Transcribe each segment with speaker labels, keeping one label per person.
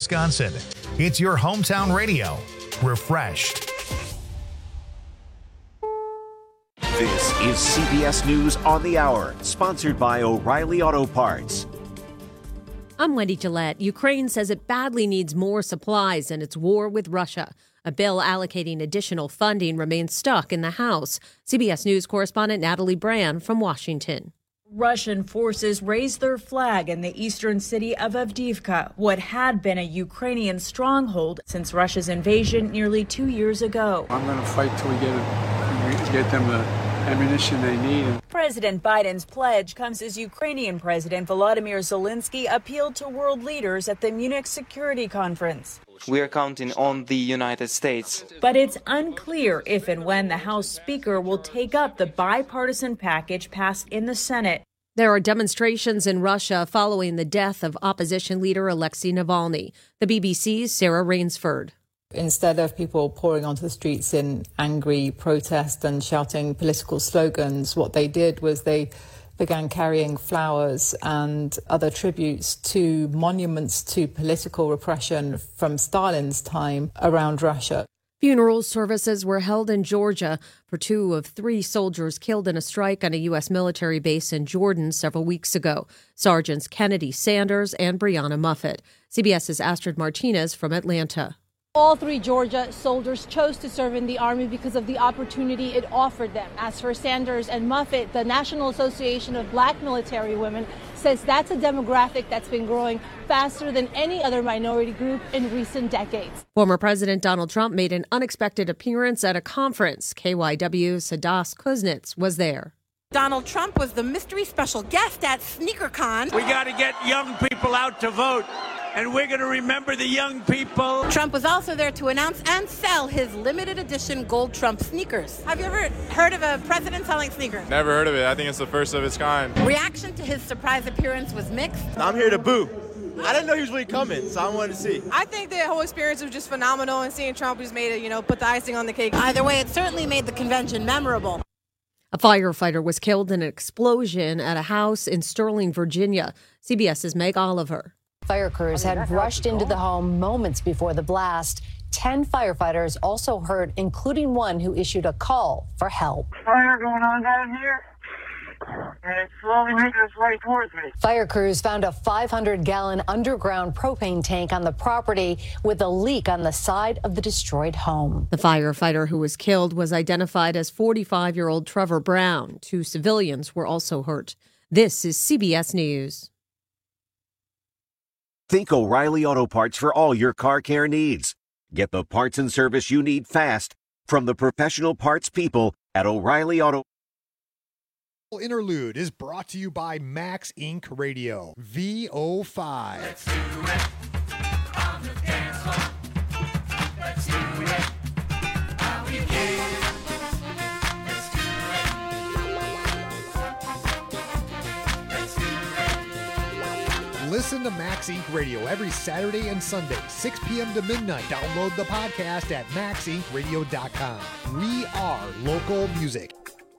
Speaker 1: Wisconsin. It's your hometown radio. Refreshed.
Speaker 2: This is CBS News on the Hour, sponsored by O'Reilly Auto Parts.
Speaker 3: I'm Wendy Gillette. Ukraine says it badly needs more supplies in its war with Russia. A bill allocating additional funding remains stuck in the House. CBS News correspondent Natalie Brand from Washington.
Speaker 4: Russian forces raised their flag in the eastern city of Avdiivka, what had been a Ukrainian stronghold since Russia's invasion nearly 2 years ago.
Speaker 5: I'm going to fight till we get them the ammunition they need.
Speaker 4: President Biden's pledge comes as Ukrainian President Volodymyr Zelensky appealed to world leaders at the Munich Security Conference.
Speaker 6: We are counting on the United States.
Speaker 4: But it's unclear if and when the House Speaker will take up the bipartisan package passed in the Senate.
Speaker 3: There are demonstrations in Russia following the death of opposition leader Alexei Navalny. The BBC's Sarah Rainsford.
Speaker 7: Instead of people pouring onto the streets in angry protest and shouting political slogans, what they did was they began carrying flowers and other tributes to monuments to political repression from Stalin's time around Russia.
Speaker 3: Funeral services were held in Georgia for 2 of 3 soldiers killed in a strike on a U.S. military base in Jordan several weeks ago. Sergeants Kennedy Sanders and Brianna Muffett. CBS's Astrid Martinez from Atlanta.
Speaker 8: All 3 Georgia soldiers chose to serve in the Army because of the opportunity it offered them. As for Sanders and Muffett, the National Association of Black Military Women says that's a demographic that's been growing faster than any other minority group in recent decades.
Speaker 3: Former President Donald Trump made an unexpected appearance at a conference. KYW's Hadas Kuznets was there.
Speaker 9: Donald Trump was the mystery special guest at SneakerCon.
Speaker 10: We got to get young people out to vote, and we're going to remember the young people.
Speaker 9: Trump was also there to announce and sell his limited edition gold Trump sneakers. Have you ever heard of a president selling sneakers?
Speaker 11: Never heard of it. I think it's the first of its kind.
Speaker 9: Reaction to his surprise appearance was mixed.
Speaker 12: I'm here to boo. I didn't know he was really coming, so I wanted to see.
Speaker 13: I think the whole experience was just phenomenal, and seeing Trump just made it, put the icing on the cake.
Speaker 9: Either way, it certainly made the convention memorable.
Speaker 3: A firefighter was killed in an explosion at a house in Sterling, Virginia. CBS's Meg Oliver.
Speaker 14: Fire crews had rushed into the home moments before the blast. 10 firefighters also hurt, including one who issued a call for help.
Speaker 15: Fire going on down here, and it's slowly making its way towards me.
Speaker 14: Fire crews found a 500-gallon underground propane tank on the property with a leak on the side of the destroyed home.
Speaker 3: The firefighter who was killed was identified as 45-year-old Trevor Brown. 2 civilians were also hurt. This is CBS News.
Speaker 2: Think O'Reilly Auto Parts for all your car care needs. Get the parts and service you need fast from the professional parts people at O'Reilly Auto.
Speaker 16: Interlude is brought to you by Max Inc. Radio, VO5.
Speaker 17: Let's do it on the dance floor. Let's do it how we can. Let's do it. Let's do it.
Speaker 16: Listen to Max Inc. Radio every Saturday and Sunday, 6 p.m. to midnight. Download the podcast at maxincradio.com. We are local music.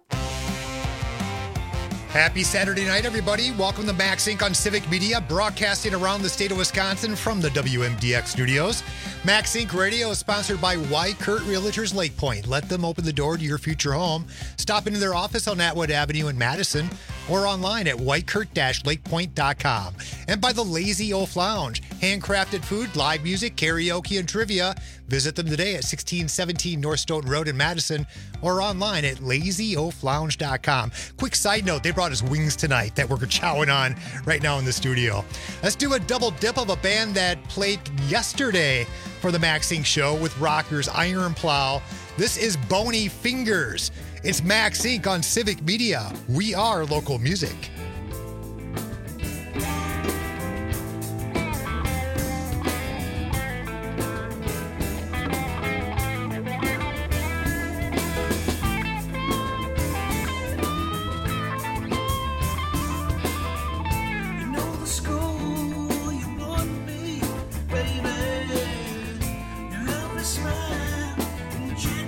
Speaker 16: Happy Saturday night, everybody. Welcome to Max Inc. on Civic Media, broadcasting around the state of Wisconsin from the WMDX studios. Max Inc. Radio is sponsored by Whitekurt Realtors Lake Point. Let them open the door to your future home. Stop into their office on Atwood Avenue in Madison or online at whitekurt-lakepoint.com. And by the Lazy Oaf Lounge. Handcrafted food, live music, karaoke, and trivia. Visit them today at 1617 North Stoughton Road in Madison or online at lazyoaflounge.com. Quick side note, they brought us wings tonight that we're chowing on right now in the studio. Let's do a double dip of a band that played yesterday for the Max Inc. show with rockers Iron Plow. This is Bony Fingers. It's Max Inc. on Civic Media. We are local music.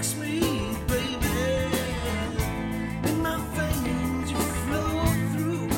Speaker 17: Through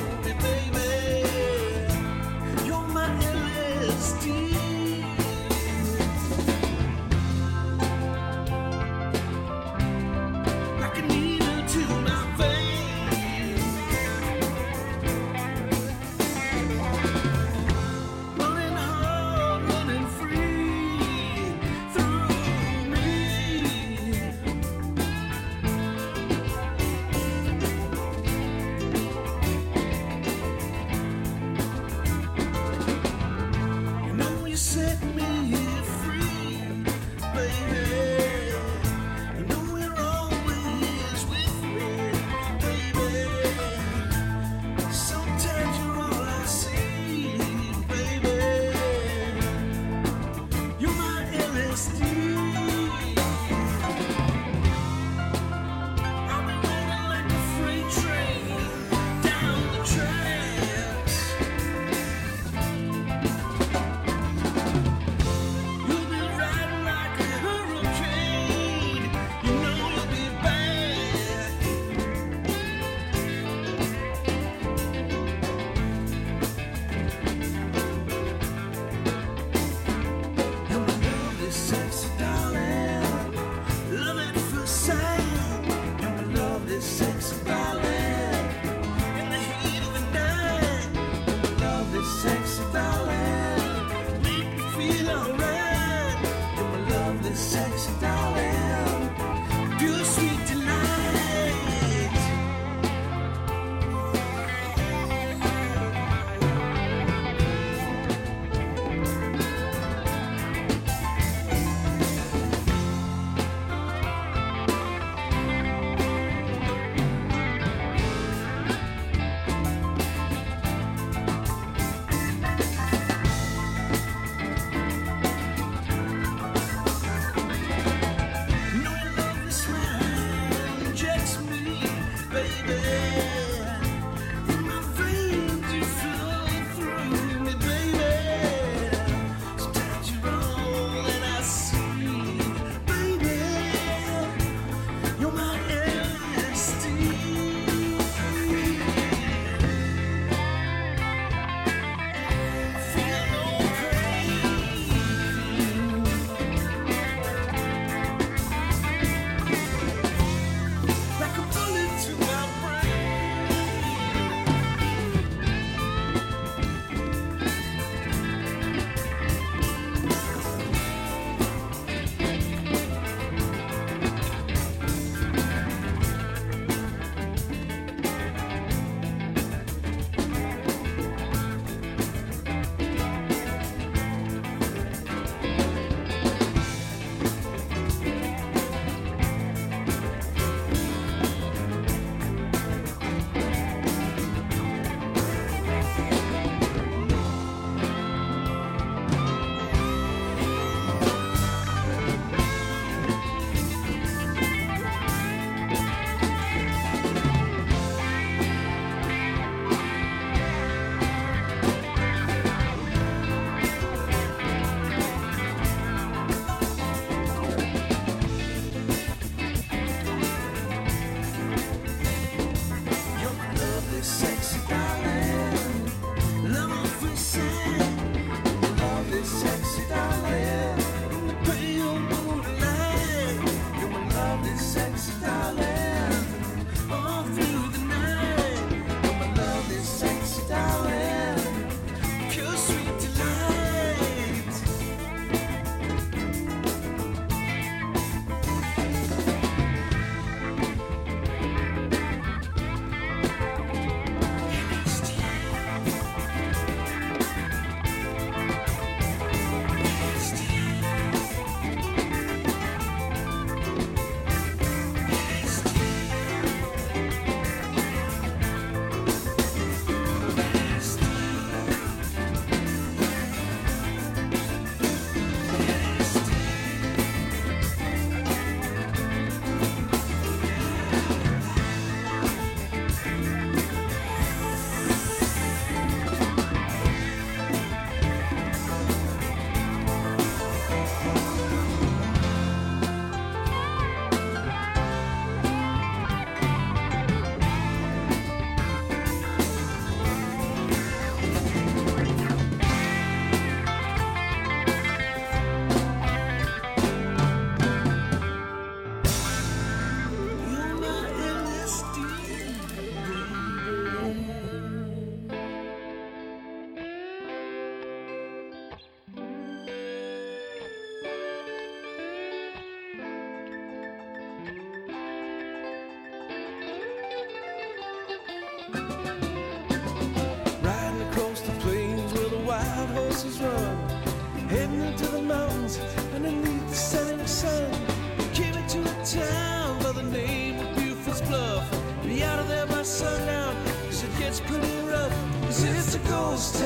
Speaker 17: horses run, heading into the mountains underneath the setting sun. Came into a town by the name of Buford's Bluff. Be out of there by sundown, 'cause it gets pretty rough. 'Cause it's a ghost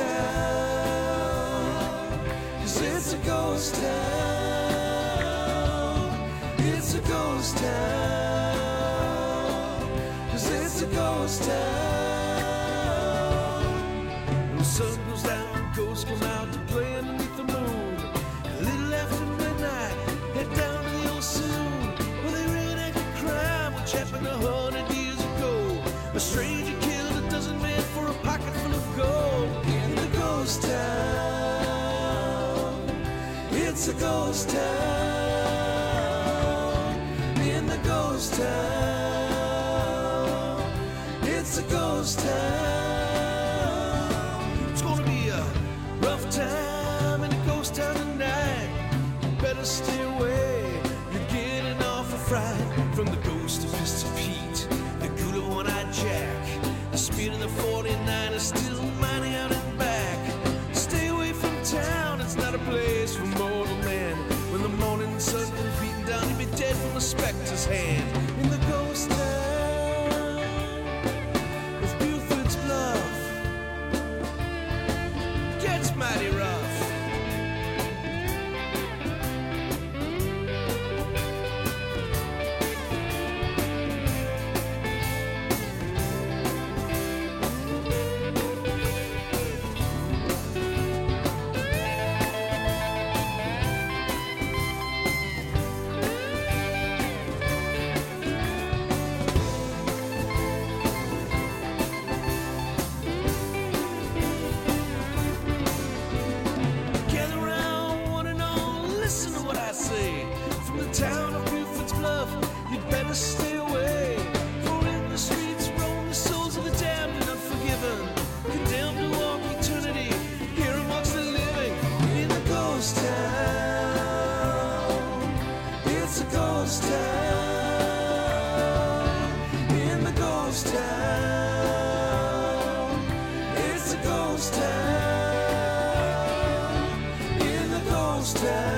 Speaker 17: town. 'Cause it's a ghost town. It's a ghost town. 'Cause it's a ghost town. When the sun goes down, ghosts come out to play underneath the moon. A little after midnight, head down to the old saloon, where they reenact a crime which happened 100 years ago. A stranger killed a dozen men for a pocket full of gold. In the ghost town, it's a ghost town. In the ghost town, it's a ghost town. It's gonna be a rough time in a ghost town tonight. You better stay away. You're getting off a fright from the ghost of Mr. Pete, the good of one-eyed Jack. The speed of the 49 is still mining out and back. Stay away from town, it's not a place for mortal man. When the morning sun comes beating down, you'll be dead from a specter's hand. In the ghost town of Buford's Bluff, gets mighty rough. Gather round, one and all, listen to what I say. From the town of Buford's Bluff, you'd better stay away. For in the streets roam the souls of the damned and unforgiven, condemned to walk eternity here amongst the living. In the ghost town, it's a ghost town. In the ghost town, it's a ghost town. In the ghost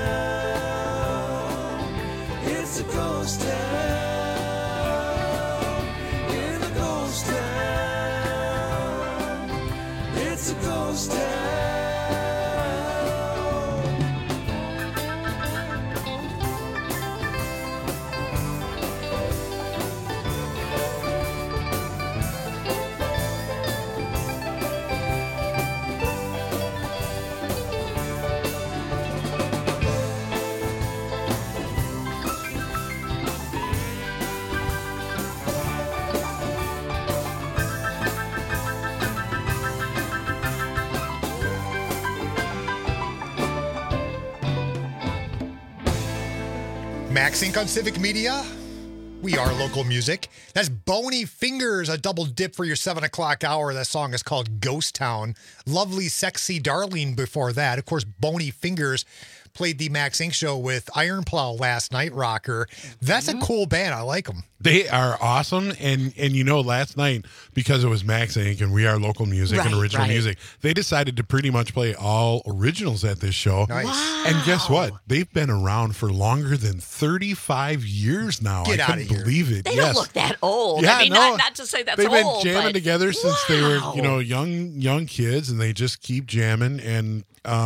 Speaker 17: town, it's a ghost town. In the ghost town, it's a ghost town.
Speaker 16: Max Inc. on Civic Media. We are local music. That's Bony Fingers, a double dip for your 7 o'clock hour. That song is called Ghost Town. Lovely, Sexy Darling before that. Of course, Bony Fingers played the Max Inc. show with Iron Plow last night, Rocker. That's a cool band. I like them.
Speaker 18: They are awesome. And you know, last night, because it was Max Inc. and we are local music and original music, they decided to pretty much play all originals at this show.
Speaker 16: Nice.
Speaker 9: Wow.
Speaker 18: And guess what? They've been around for longer than 35 years now.
Speaker 16: Get
Speaker 18: I
Speaker 16: outta
Speaker 18: couldn't
Speaker 16: here.
Speaker 18: believe it.
Speaker 9: They
Speaker 18: Yes.
Speaker 9: don't look that old.
Speaker 18: Yeah,
Speaker 9: I mean,
Speaker 18: no.
Speaker 9: not to say that's
Speaker 18: They've been
Speaker 9: old,
Speaker 18: jamming
Speaker 9: but
Speaker 18: together since they were,
Speaker 9: wow.
Speaker 18: young kids, and they just keep jamming. And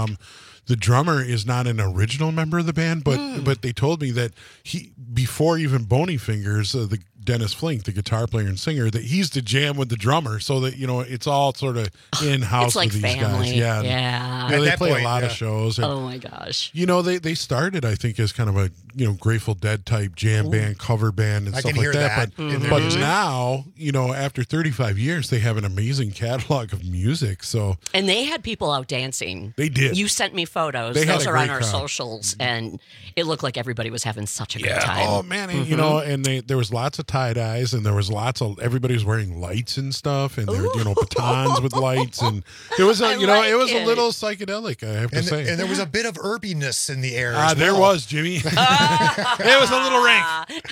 Speaker 18: the drummer is not an original member of the band, but they told me that he, before even Bony Fingers, the Dennis Flink, the guitar player and singer, that he used to jam with the drummer, so that it's all sort of in house
Speaker 9: It's like
Speaker 18: with these
Speaker 9: family.
Speaker 18: guys. Yeah,
Speaker 9: Yeah.
Speaker 18: they
Speaker 16: that
Speaker 18: play
Speaker 16: point,
Speaker 18: a lot of
Speaker 16: yeah.
Speaker 18: shows. And,
Speaker 9: Oh my gosh.
Speaker 18: they started, I think, as kind of a Grateful Dead type jam band, cover band, and
Speaker 16: I
Speaker 18: stuff
Speaker 16: can
Speaker 18: like
Speaker 16: hear
Speaker 18: that.
Speaker 16: that in their
Speaker 18: But
Speaker 16: music.
Speaker 18: now, after 35 years, they have an amazing catalog of music. So
Speaker 9: And they had people out dancing.
Speaker 18: They did.
Speaker 9: You sent me photos.
Speaker 18: They had
Speaker 9: Those
Speaker 18: a
Speaker 9: are on
Speaker 18: great
Speaker 9: our
Speaker 18: crowd.
Speaker 9: socials, and it looked like everybody was having such a good time.
Speaker 18: Oh man, and, and there was lots of tie dyes, and there was lots of everybody was wearing lights and stuff, and there were batons with lights, and it was a it was a little psychedelic. I have to say,
Speaker 16: And there was a bit of herbiness in the air.
Speaker 18: there was Jimmy. It was a little rank.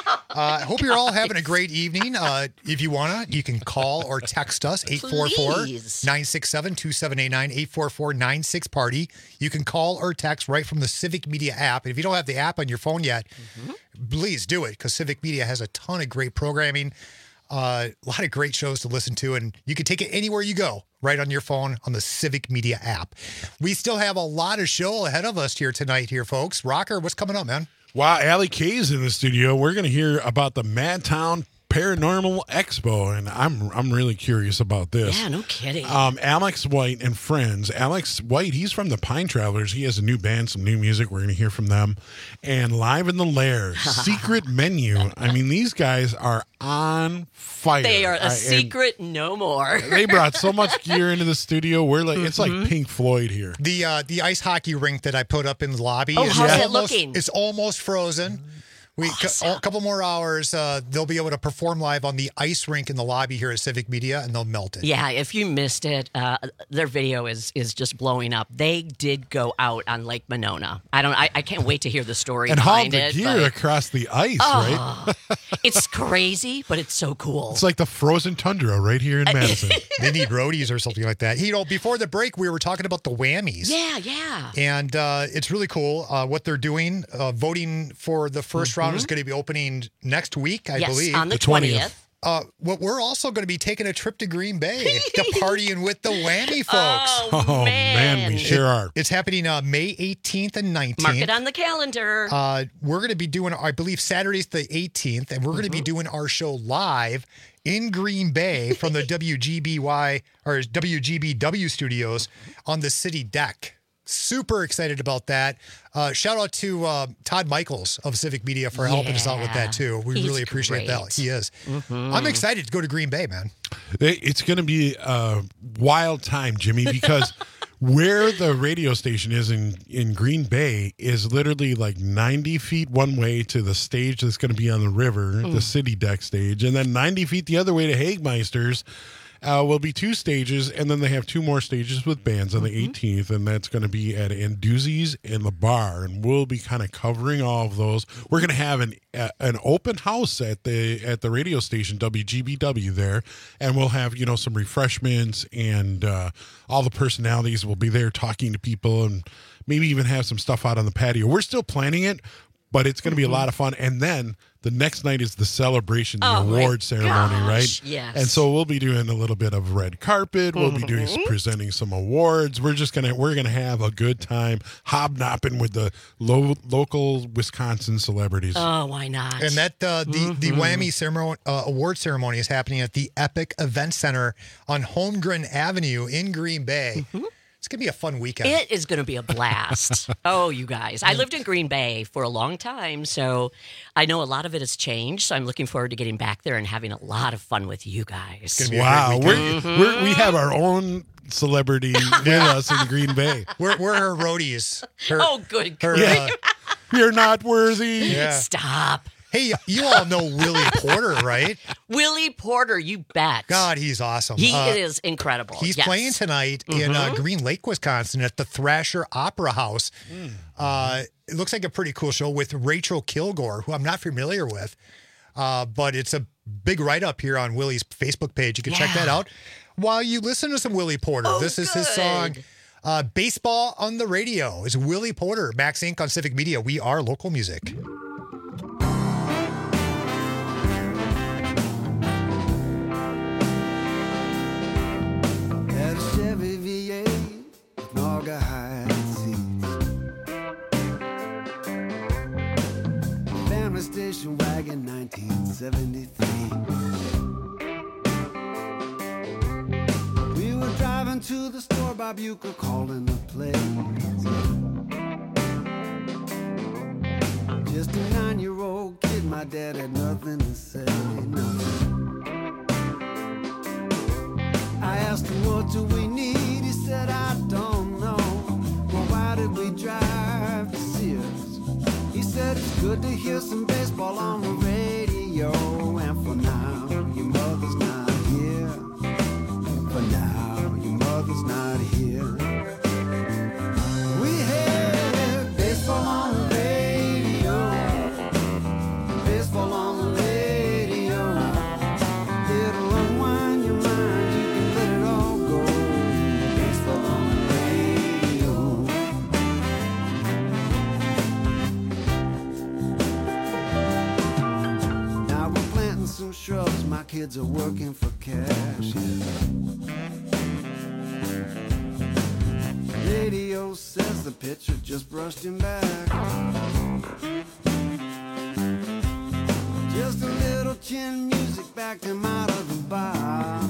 Speaker 16: I hope you're all having a great evening. If you want to, you can call or text us, 844-967-2789, 844-96-PARTY. You can call or text right from the Civic Media app. And if you don't have the app on your phone yet, please do it, because Civic Media has a ton of great programming, a lot of great shows to listen to, and you can take it anywhere you go, right on your phone on the Civic Media app. We still have a lot of show ahead of us here tonight, folks. Rocker, what's coming up, man?
Speaker 18: Wow, Allie K's in the studio. We're going to hear about the Madtown Paranormal Expo, and I'm really curious about this.
Speaker 19: Yeah, no kidding.
Speaker 18: Alex White and friends. Alex White, he's from the Pine Travelers. He has a new band, some new music. We're going to hear from them. And Live in the Lair, Secret Menu. I mean, these guys are on fire.
Speaker 19: They are a secret no more.
Speaker 18: They brought so much gear into the studio. We're like, it's like Pink Floyd here.
Speaker 16: The ice hockey rink that I put up in the lobby.
Speaker 19: How's it looking?
Speaker 16: It's almost frozen. A couple more hours, they'll be able to perform live on the ice rink in the lobby here at Civic Media, and they'll melt it.
Speaker 19: Yeah, if you missed it, their video is just blowing up. They did go out on Lake Monona. I can't wait to hear the story
Speaker 18: and
Speaker 19: behind
Speaker 18: haul the gear across the ice, right?
Speaker 19: It's crazy, but it's so cool.
Speaker 18: It's like the frozen tundra right here in Madison.
Speaker 16: They need roadies or something like that. Before the break, we were talking about the whammies.
Speaker 19: Yeah.
Speaker 16: And it's really cool what they're doing. Voting for the first round is going to be opening next week, I believe.
Speaker 19: On the 20th.
Speaker 16: We're also going to be taking a trip to Green Bay to partying with the Whammy folks.
Speaker 18: Oh man, we sure are.
Speaker 16: It's happening May 18th and 19th.
Speaker 19: Mark it on the calendar.
Speaker 16: We're going to be doing, I believe, Saturday's the 18th, and we're going to be doing our show live in Green Bay from the WGBW studios on the city deck. Super excited about that. Shout out to Todd Michaels of Civic Media for helping us out with that, too. We really appreciate that. He is. I'm excited to go to Green Bay, man.
Speaker 18: It's going to be a wild time, Jimmy, because where the radio station is in Green Bay is literally like 90 feet one way to the stage that's going to be on the river, the city deck stage, and then 90 feet the other way to Hagmeisters. Will be 2 stages, and then they have 2 more stages with bands on the 18th, and that's going to be at Anduzzi's and the Bar, and we'll be kind of covering all of those. We're going to have an open house at the radio station WGBW there, and we'll have some refreshments, and all the personalities will be there talking to people, and maybe even have some stuff out on the patio. We're still planning it, but it's going to be a lot of fun. And then the next night is the celebration, the award ceremony, right?
Speaker 19: Yes.
Speaker 18: And so we'll be doing a little bit of red carpet. We'll be doing presenting some awards. We're gonna have a good time hobnobbing with the local Wisconsin celebrities.
Speaker 19: Oh, why not?
Speaker 16: And that the Whammy ceremony, award ceremony is happening at the Epic Event Center on Holmgren Avenue in Green Bay. It's going to be a fun weekend.
Speaker 19: It is going to be a blast. Oh, you guys. I lived in Green Bay for a long time, so I know a lot of it has changed. So I'm looking forward to getting back there and having a lot of fun with you guys.
Speaker 16: It's going to be a great weekend.
Speaker 18: We have our own celebrity with us in Green Bay.
Speaker 16: We're her roadies.
Speaker 19: Good grief.
Speaker 18: You're not worthy.
Speaker 16: Yeah.
Speaker 19: Stop.
Speaker 16: Hey, you all know Willie Porter, right?
Speaker 19: Willie Porter, you bet.
Speaker 16: God, he's awesome.
Speaker 19: He is incredible.
Speaker 16: He's playing tonight in Green Lake, Wisconsin at the Thrasher Opera House. It looks like a pretty cool show with Rachel Kilgore, who I'm not familiar with, but it's a big write-up here on Willie's Facebook page. You can check that out while you listen to some Willie Porter. This is his song, Baseball on the Radio. It's Willie Porter, Max Inc. on Civic Media. We are local music.
Speaker 17: Chevy V8 with Naugahyde seats, family station wagon 1973. We were driving to the store, Bob Uecker calling the place. Just a 9-year-old kid, my dad had nothing to say, nothing. I asked him, what do we need? He said, I don't know. Well, why did we drive to Sears? He said, it's good to hear some baseball on the radio. And for now, your mother's not here. For now, your mother's not here. We had baseball on the radio. Baseball on the
Speaker 20: kids are working for cash. Radio says the pitcher just brushed him back. Just a little chin music backed him out of the box.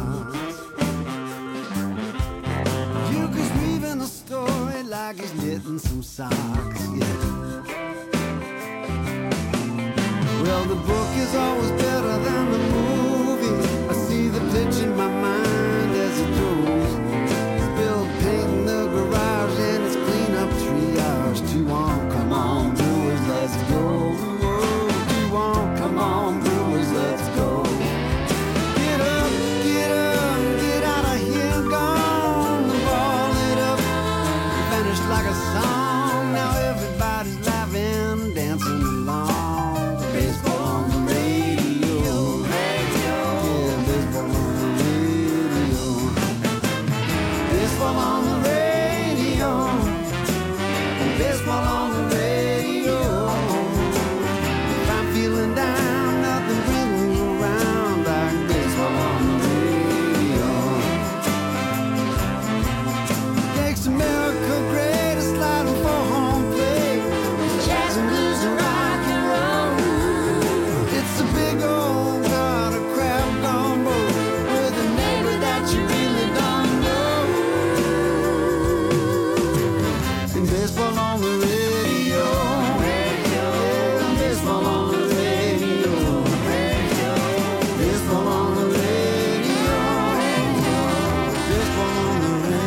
Speaker 20: Hugo's weaving a story like he's knitting some socks, yeah. Well, the book is always better than the movie. I see the pitch in my mind as it throws. Spilled paint in the garage and it's clean up triage. 2-1, come on, Brewers, let's go. 2-1, come on, Brewers, let's go. Get up, get out of here, gone. The ball lit up, vanished like a song. Now everybody's laughing, dancing along. Baseball on the radio. Yeah, baseball on the radio. Baseball on the radio. Baseball on the radio. If I'm feeling down, nothing brings me around like baseball on the radio. Makes America great, a sliding for home plate. Jazz and blues and rock and roll. It's a big old pot of crab gumbo with a neighbor that you really don't know. And baseball on the radio. Yeah, baseball on the radio. Baseball on the radio. Baseball on the radio.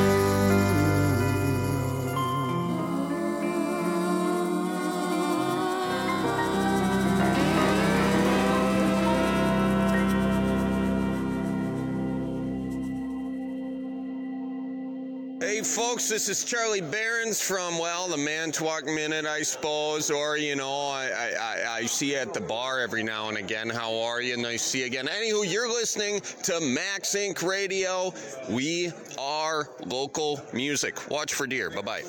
Speaker 21: Hey folks, this is Charlie Behrens from, well, the Manitowoc Minute, I suppose, or, you know, I see you at the bar every now and again. How are you? Nice to see you again. Anywho, you're listening to Max Inc. Radio. We are local music. Watch for deer. Bye-bye.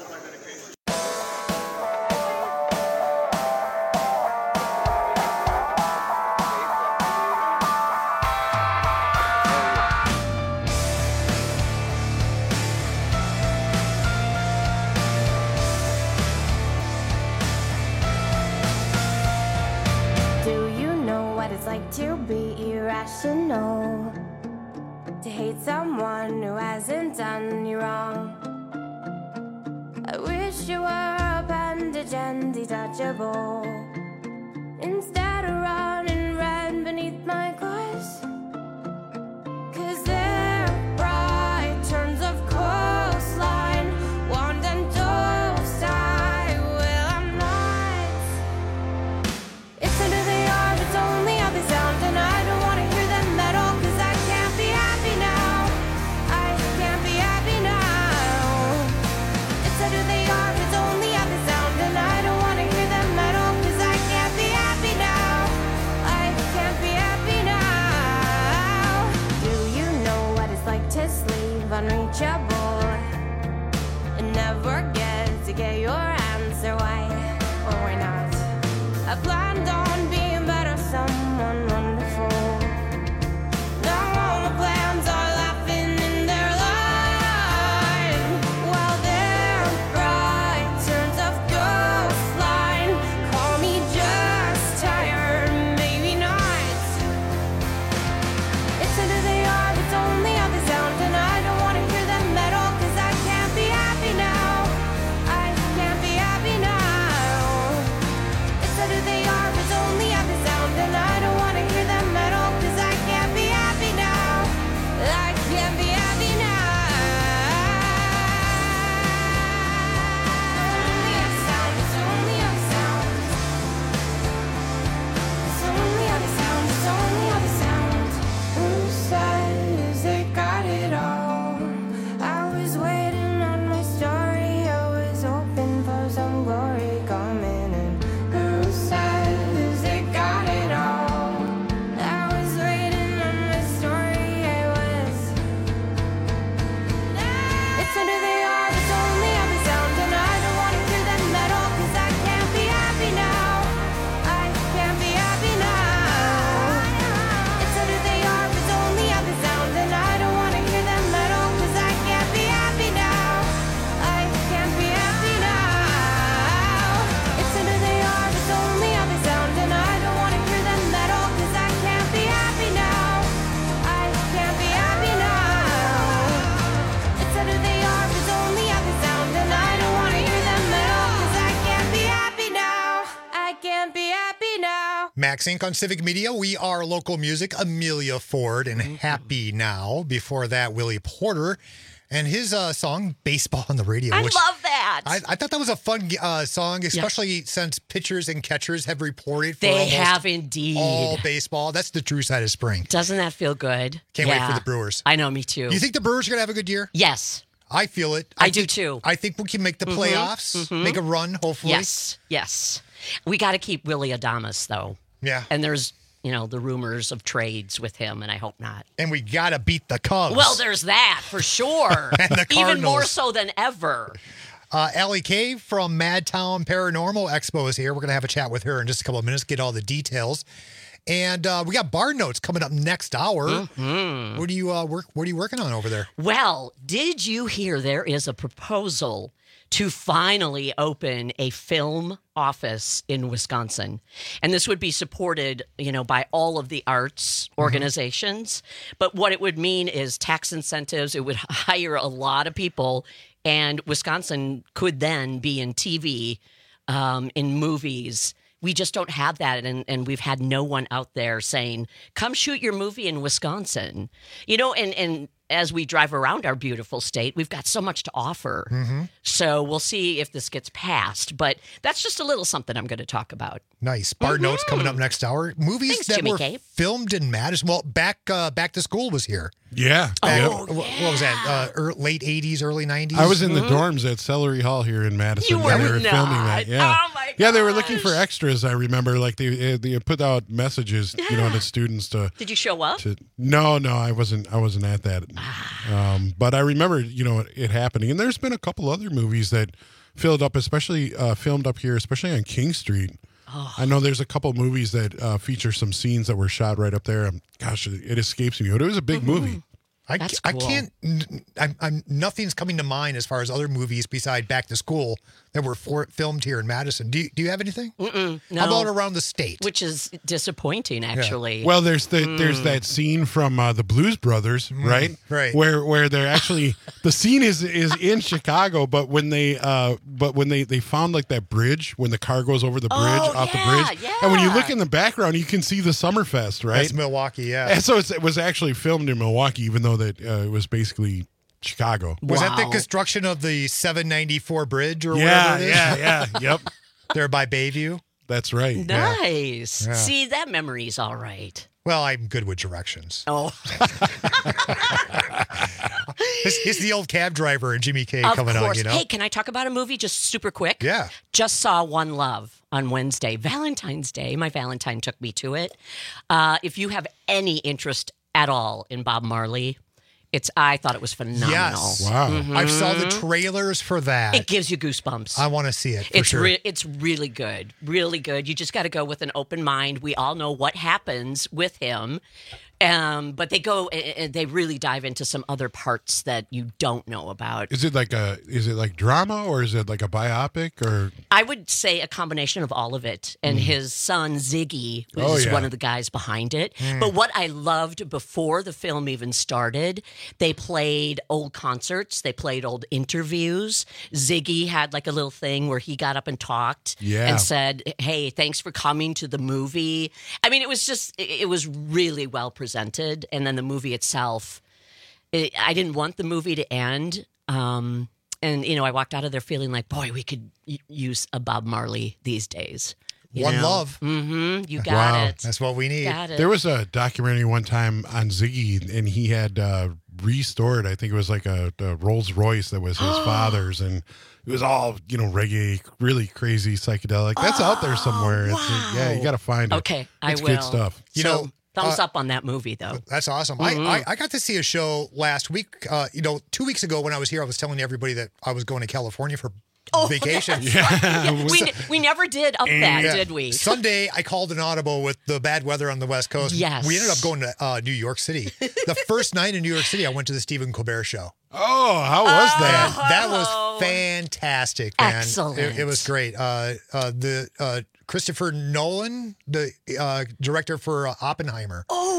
Speaker 22: Do you know what it's like to be irrational? To hate someone who hasn't done you wrong? I wish you were a bandage and detachable, instead of running red beneath my clothes. 'Cause they're bright turns of coastline, wand and toast. Well, I'm not. It's under the arm, it's only how they sound, and I don't want to hear them at all, 'cause I can't be happy now. I can't be happy now. It's under the arm, it's only how they sound, and I don't want to hear them at all, 'cause I can't be happy now. I can't be happy now. Do you know what it's like to sleep unreachable and never get to get your answer? Why or why not? I planned on being better, someone wonderful. Now all my plans are laughing in their line. Well, they're bright turns of coastline. Call me just tired, maybe not. It's under the arm, it's only how they sound, and I don't want to hear them at all, 'cause I can't be happy now. I can't be happy now.
Speaker 16: Max Inc. on Civic Media. We are local music. Amelia Ford and Happy Now. Before that, Willie Porter and his song, Baseball on the Radio.
Speaker 19: I love that.
Speaker 16: I thought that was a fun song, especially since pitchers and catchers have reported for
Speaker 19: They have indeed.
Speaker 16: all baseball. That's the true side of spring.
Speaker 19: Doesn't that feel good?
Speaker 16: Can't wait for the Brewers.
Speaker 19: I know, me too.
Speaker 16: You think the Brewers are going to have a good year?
Speaker 19: Yes.
Speaker 16: I feel it.
Speaker 19: I do too.
Speaker 16: I think we can make the playoffs, make a run, hopefully.
Speaker 19: Yes. We got to keep Willie Adames, though.
Speaker 16: Yeah.
Speaker 19: And there's, the rumors of trades with him, and I hope not.
Speaker 16: And we got to beat the Cubs.
Speaker 19: Well, there's that, for sure.
Speaker 16: And the Cardinals.
Speaker 19: Even more so than ever.
Speaker 16: Allie Kay from Madtown Paranormal Expo is here. We're going to have a chat with her in just a couple of minutes, get all the details. And we got Bar Notes coming up next hour.
Speaker 19: Mm-hmm.
Speaker 16: What are you working on over there?
Speaker 19: Well, did you hear there is a proposal to finally open a film office in Wisconsin? And this would be supported, by all of the arts organizations. But what it would mean is tax incentives. It would hire a lot of people, and Wisconsin could then be in TV, in movies. We just don't have that, and we've had no one out there saying, come shoot your movie in Wisconsin. And as we drive around our beautiful state, we've got so much to offer.
Speaker 16: Mm-hmm.
Speaker 19: So we'll see if this gets passed, but that's just a little something I'm going to talk about.
Speaker 16: Nice. Bar Notes coming up next hour. Movies
Speaker 19: Thanks,
Speaker 16: that
Speaker 19: Jimmy
Speaker 16: were
Speaker 19: K.
Speaker 16: filmed in Madison. Well, Back to School was here.
Speaker 18: Yeah.
Speaker 16: What was that? Late 80s, early 90s?
Speaker 18: I was in the dorms at Celery Hall here in Madison.
Speaker 19: You were
Speaker 18: when they were
Speaker 19: not.
Speaker 18: filming that. Yeah.
Speaker 19: Oh my
Speaker 18: Yeah, they were looking for extras. I remember, like they put out messages, to students to.
Speaker 19: Did you show up?
Speaker 18: No, I wasn't at that. But I remember, it happening. And there's been a couple other movies that filled up, especially filmed up here, especially on King Street.
Speaker 19: Oh.
Speaker 18: I know there's a couple movies that feature some scenes that were shot right up there. Gosh, it escapes me, but it was a big movie.
Speaker 19: That's cool.
Speaker 16: I can't. Nothing's coming to mind as far as other movies beside Back to School that were filmed here in Madison. Do you have anything?
Speaker 19: No.
Speaker 16: How about around the state?
Speaker 19: Which is disappointing, actually.
Speaker 18: Well, there's that scene from the Blues Brothers, right?
Speaker 16: Right.
Speaker 18: Where they're actually the scene is in Chicago, but when they found like that bridge when the car goes over the bridge the bridge, and when you look in the background, you can see the Summerfest, right?
Speaker 16: That's Milwaukee, yeah.
Speaker 18: And so it was actually filmed in Milwaukee, even though that it was basically Chicago.
Speaker 16: Was that the construction of the 794 bridge or whatever it is?
Speaker 18: Yeah, yep.
Speaker 16: There by Bayview?
Speaker 18: That's right.
Speaker 19: Nice.
Speaker 16: Yeah.
Speaker 19: See, that memory's all right.
Speaker 16: Well, I'm good with directions.
Speaker 19: Oh.
Speaker 16: It's the old cab driver and Jimmy K
Speaker 19: Of
Speaker 16: coming
Speaker 19: course.
Speaker 16: on,
Speaker 19: Hey, can I talk about a movie just super quick?
Speaker 16: Yeah.
Speaker 19: Just saw One Love on Wednesday. Valentine's Day. My Valentine took me to it. If you have any interest at all in Bob Marley, I thought it was phenomenal.
Speaker 16: Yes.
Speaker 18: Wow.
Speaker 19: Mm-hmm.
Speaker 16: I saw the trailers for that.
Speaker 19: It gives you goosebumps.
Speaker 16: I want to see it, for sure.
Speaker 19: It's really good. Really good. You just got to go with an open mind. We all know what happens with him. But they really dive into some other parts that you don't know about.
Speaker 18: Is it like drama or is it like a biopic or?
Speaker 19: I would say a combination of all of it. And his son Ziggy was one of the guys behind it. But what I loved before the film even started, they played old concerts, they played old interviews. Ziggy had like a little thing where he got up and talked and said, "Hey, thanks for coming to the movie." I mean, it was really well presented. And then the movie itself, I didn't want the movie to end. And, I walked out of there feeling like, boy, we could use a Bob Marley these days.
Speaker 16: One Love.
Speaker 19: Mm-hmm. You got it.
Speaker 16: That's what we need.
Speaker 18: There was a documentary one time on Ziggy, and he had restored, I think it was like a Rolls Royce that was his father's, and it was all, reggae, really crazy psychedelic. That's out there somewhere.
Speaker 19: Wow.
Speaker 18: You got to find it.
Speaker 19: Okay,
Speaker 18: it's
Speaker 19: I will.
Speaker 18: Good stuff.
Speaker 19: Thumbs up on that movie, though.
Speaker 16: That's awesome.
Speaker 19: Mm-hmm.
Speaker 16: I got to see a show last week. 2 weeks ago when I was here, I was telling everybody that I was going to California for vacation.
Speaker 19: We never did up that, did we?
Speaker 16: Sunday, I called an audible with the bad weather on the West Coast.
Speaker 19: Yes.
Speaker 16: We ended up going to New York City. The first night in New York City, I went to the Stephen Colbert Show.
Speaker 18: Oh, how was that?
Speaker 16: That was fantastic, man.
Speaker 19: Excellent.
Speaker 16: It was great. The Christopher Nolan, the director for Oppenheimer.
Speaker 19: Oh,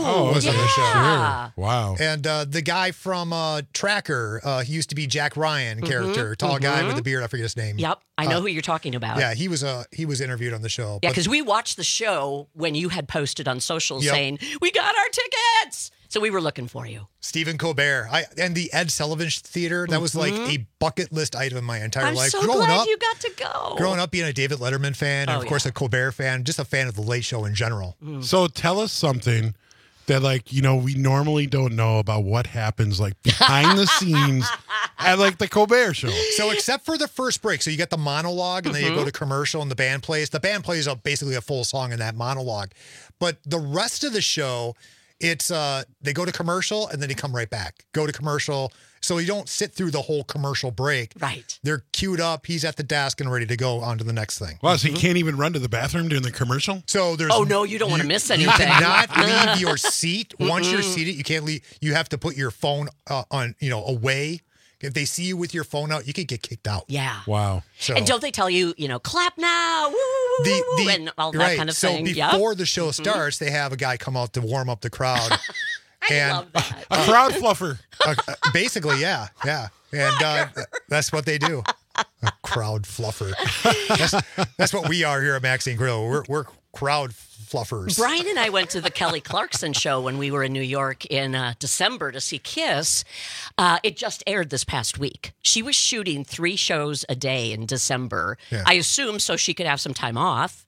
Speaker 16: was on the show.
Speaker 19: Yeah.
Speaker 18: Wow.
Speaker 16: And the guy from Tracker, he used to be Jack Ryan character, tall guy with the beard. I forget his name.
Speaker 19: Yep, I know who you're talking about.
Speaker 16: Yeah, he was interviewed on the show.
Speaker 19: Yeah,
Speaker 16: But-
Speaker 19: because we watched the show when you had posted on socials
Speaker 16: Yep.
Speaker 19: saying, we got our tickets. So we were looking for you.
Speaker 16: Stephen Colbert. And the Ed Sullivan Theater, that was like a bucket list item in my entire
Speaker 19: I'm
Speaker 16: life.
Speaker 19: so
Speaker 16: Growing
Speaker 19: glad
Speaker 16: up,
Speaker 19: you got to go.
Speaker 16: Growing up being a David Letterman fan, and of course a Colbert fan, just a fan of the Late Show in general.
Speaker 18: So tell us something that, like, we normally don't know about what happens, like, behind the scenes at, like, the Colbert Show.
Speaker 16: So except for the first break, so you get the monologue, and then you go to commercial, and the band plays. The band plays basically a full song in that monologue. But the rest of the show, it's they go to commercial, and then they come right back. Go to commercial. So you don't sit through the whole commercial break.
Speaker 19: Right.
Speaker 16: They're queued up. He's at the desk and ready to go on to the next thing.
Speaker 18: Wow, so he can't even run to the bathroom during the commercial?
Speaker 16: So there's
Speaker 19: Oh, no, you don't want to miss anything.
Speaker 16: You cannot leave your seat. Once you're seated, you can't leave. You have to put your phone on, away. If they see you with your phone out, you could get kicked out.
Speaker 19: Yeah.
Speaker 18: Wow.
Speaker 16: So,
Speaker 19: And don't they tell you, clap now, woo, woo, woo, woo, and all that kind of thing?
Speaker 16: So before the show starts, they have a guy come out to warm up the crowd.
Speaker 19: I love that.
Speaker 18: A crowd fluffer.
Speaker 16: Basically, yeah. And that's what they do. A crowd fluffer. That's what we are here at Maxine Grill. We're crowd fluffers.
Speaker 19: Brian and I went to the Kelly Clarkson show when we were in New York in December to see Kiss. It just aired this past week. She was shooting 3 shows a day in December.
Speaker 16: Yeah.
Speaker 19: I assume so she could have some time off.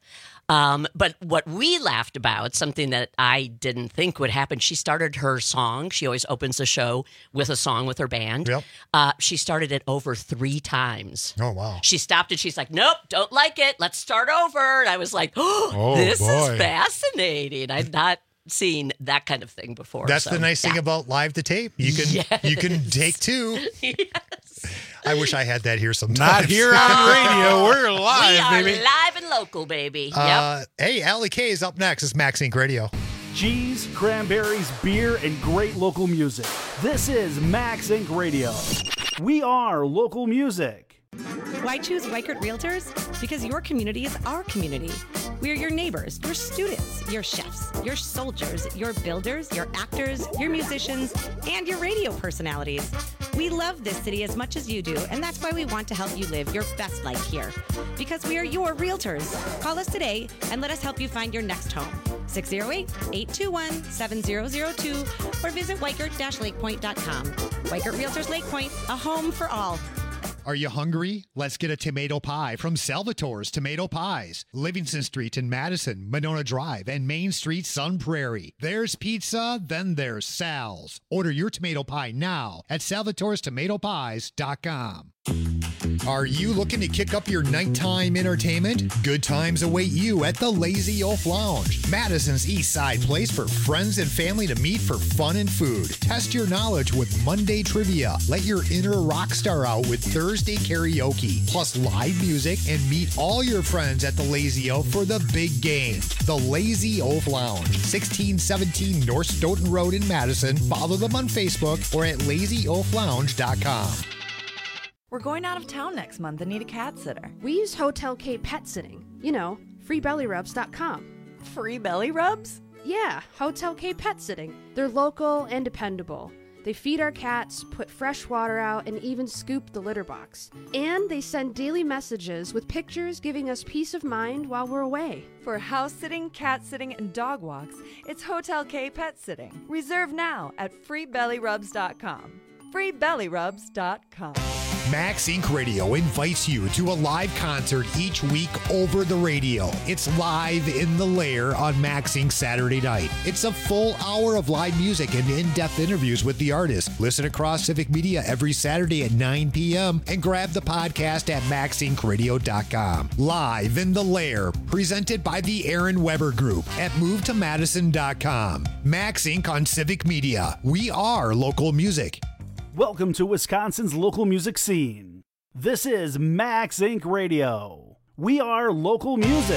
Speaker 19: But what we laughed about, something that I didn't think would happen, she started her song. She always opens the show with a song with her band.
Speaker 16: Yep.
Speaker 19: She started it over 3 times.
Speaker 16: Oh, wow.
Speaker 19: She stopped it. She's like, nope, don't like it. Let's start over. And I was like,
Speaker 18: Oh,
Speaker 19: this
Speaker 18: boy.
Speaker 19: is fascinating. I've not seen that kind of thing before.
Speaker 16: That's
Speaker 19: so,
Speaker 16: the nice thing about live to tape. You can take 2.
Speaker 19: Yes.
Speaker 16: I wish I had that here sometimes.
Speaker 18: Not here on radio. We're live,
Speaker 19: We are
Speaker 18: baby.
Speaker 19: live and local, baby. Yep.
Speaker 16: Hey, Allie K is up next. It's Max Inc. Radio.
Speaker 1: Cheese, cranberries, beer, and great local music. This is Max Inc. Radio. We are local music.
Speaker 5: Why choose Weikert Realtors? Because your community is our community. We are your neighbors, your students, your chefs, your soldiers, your builders, your actors, your musicians, and your radio personalities. We love this city as much as you do, and that's why we want to help you live your best life here. Because we are your realtors. Call us today and let us help you find your next home. 608-821-7002 or visit Weikert-lakepoint.com. Weikert Realtors Lake Point, a home for all.
Speaker 16: Are you hungry? Let's get a tomato pie from Salvatore's Tomato Pies. Livingston Street in Madison, Monona Drive, and Main Street, Sun Prairie. There's pizza, then there's Sal's. Order your tomato pie now at salvatorestomatopies.com. Are you looking to kick up your nighttime entertainment? Good times await you at the Lazy Oaf Lounge, Madison's East Side place for friends and family to meet for fun and food. Test your knowledge with Monday trivia. Let your inner rock star out with Thursday karaoke, plus live music, and meet all your friends at the Lazy Oaf for the big game. The Lazy Oaf Lounge, 1617 North Stoughton Road in Madison. Follow them on Facebook or at lazyoaflounge.com.
Speaker 23: We're going out of town next month and need a cat sitter.
Speaker 24: We use Hotel K Pet Sitting. You know, freebellyrubs.com.
Speaker 23: Free belly rubs?
Speaker 24: Yeah, Hotel K Pet Sitting. They're local and dependable. They feed our cats, put fresh water out, and even scoop the litter box. And they send daily messages with pictures giving us peace of mind while we're away.
Speaker 23: For house sitting, cat sitting, and dog walks, it's Hotel K Pet Sitting. Reserve now at freebellyrubs.com. freebellyrubs.com.
Speaker 16: Max Inc. Radio invites you to a live concert each week over the radio. It's Live in the Lair on Max Inc. Saturday night. It's a full hour of live music and in-depth interviews with the artist. Listen across Civic Media every Saturday at 9 p.m. and grab the podcast at maxincradio.com. Live in the Lair, presented by the Aaron Weber Group at movetomadison.com. Max Inc. on Civic Media. We are local music.
Speaker 1: Welcome to Wisconsin's local music scene. This is Max Inc. Radio. We are local music.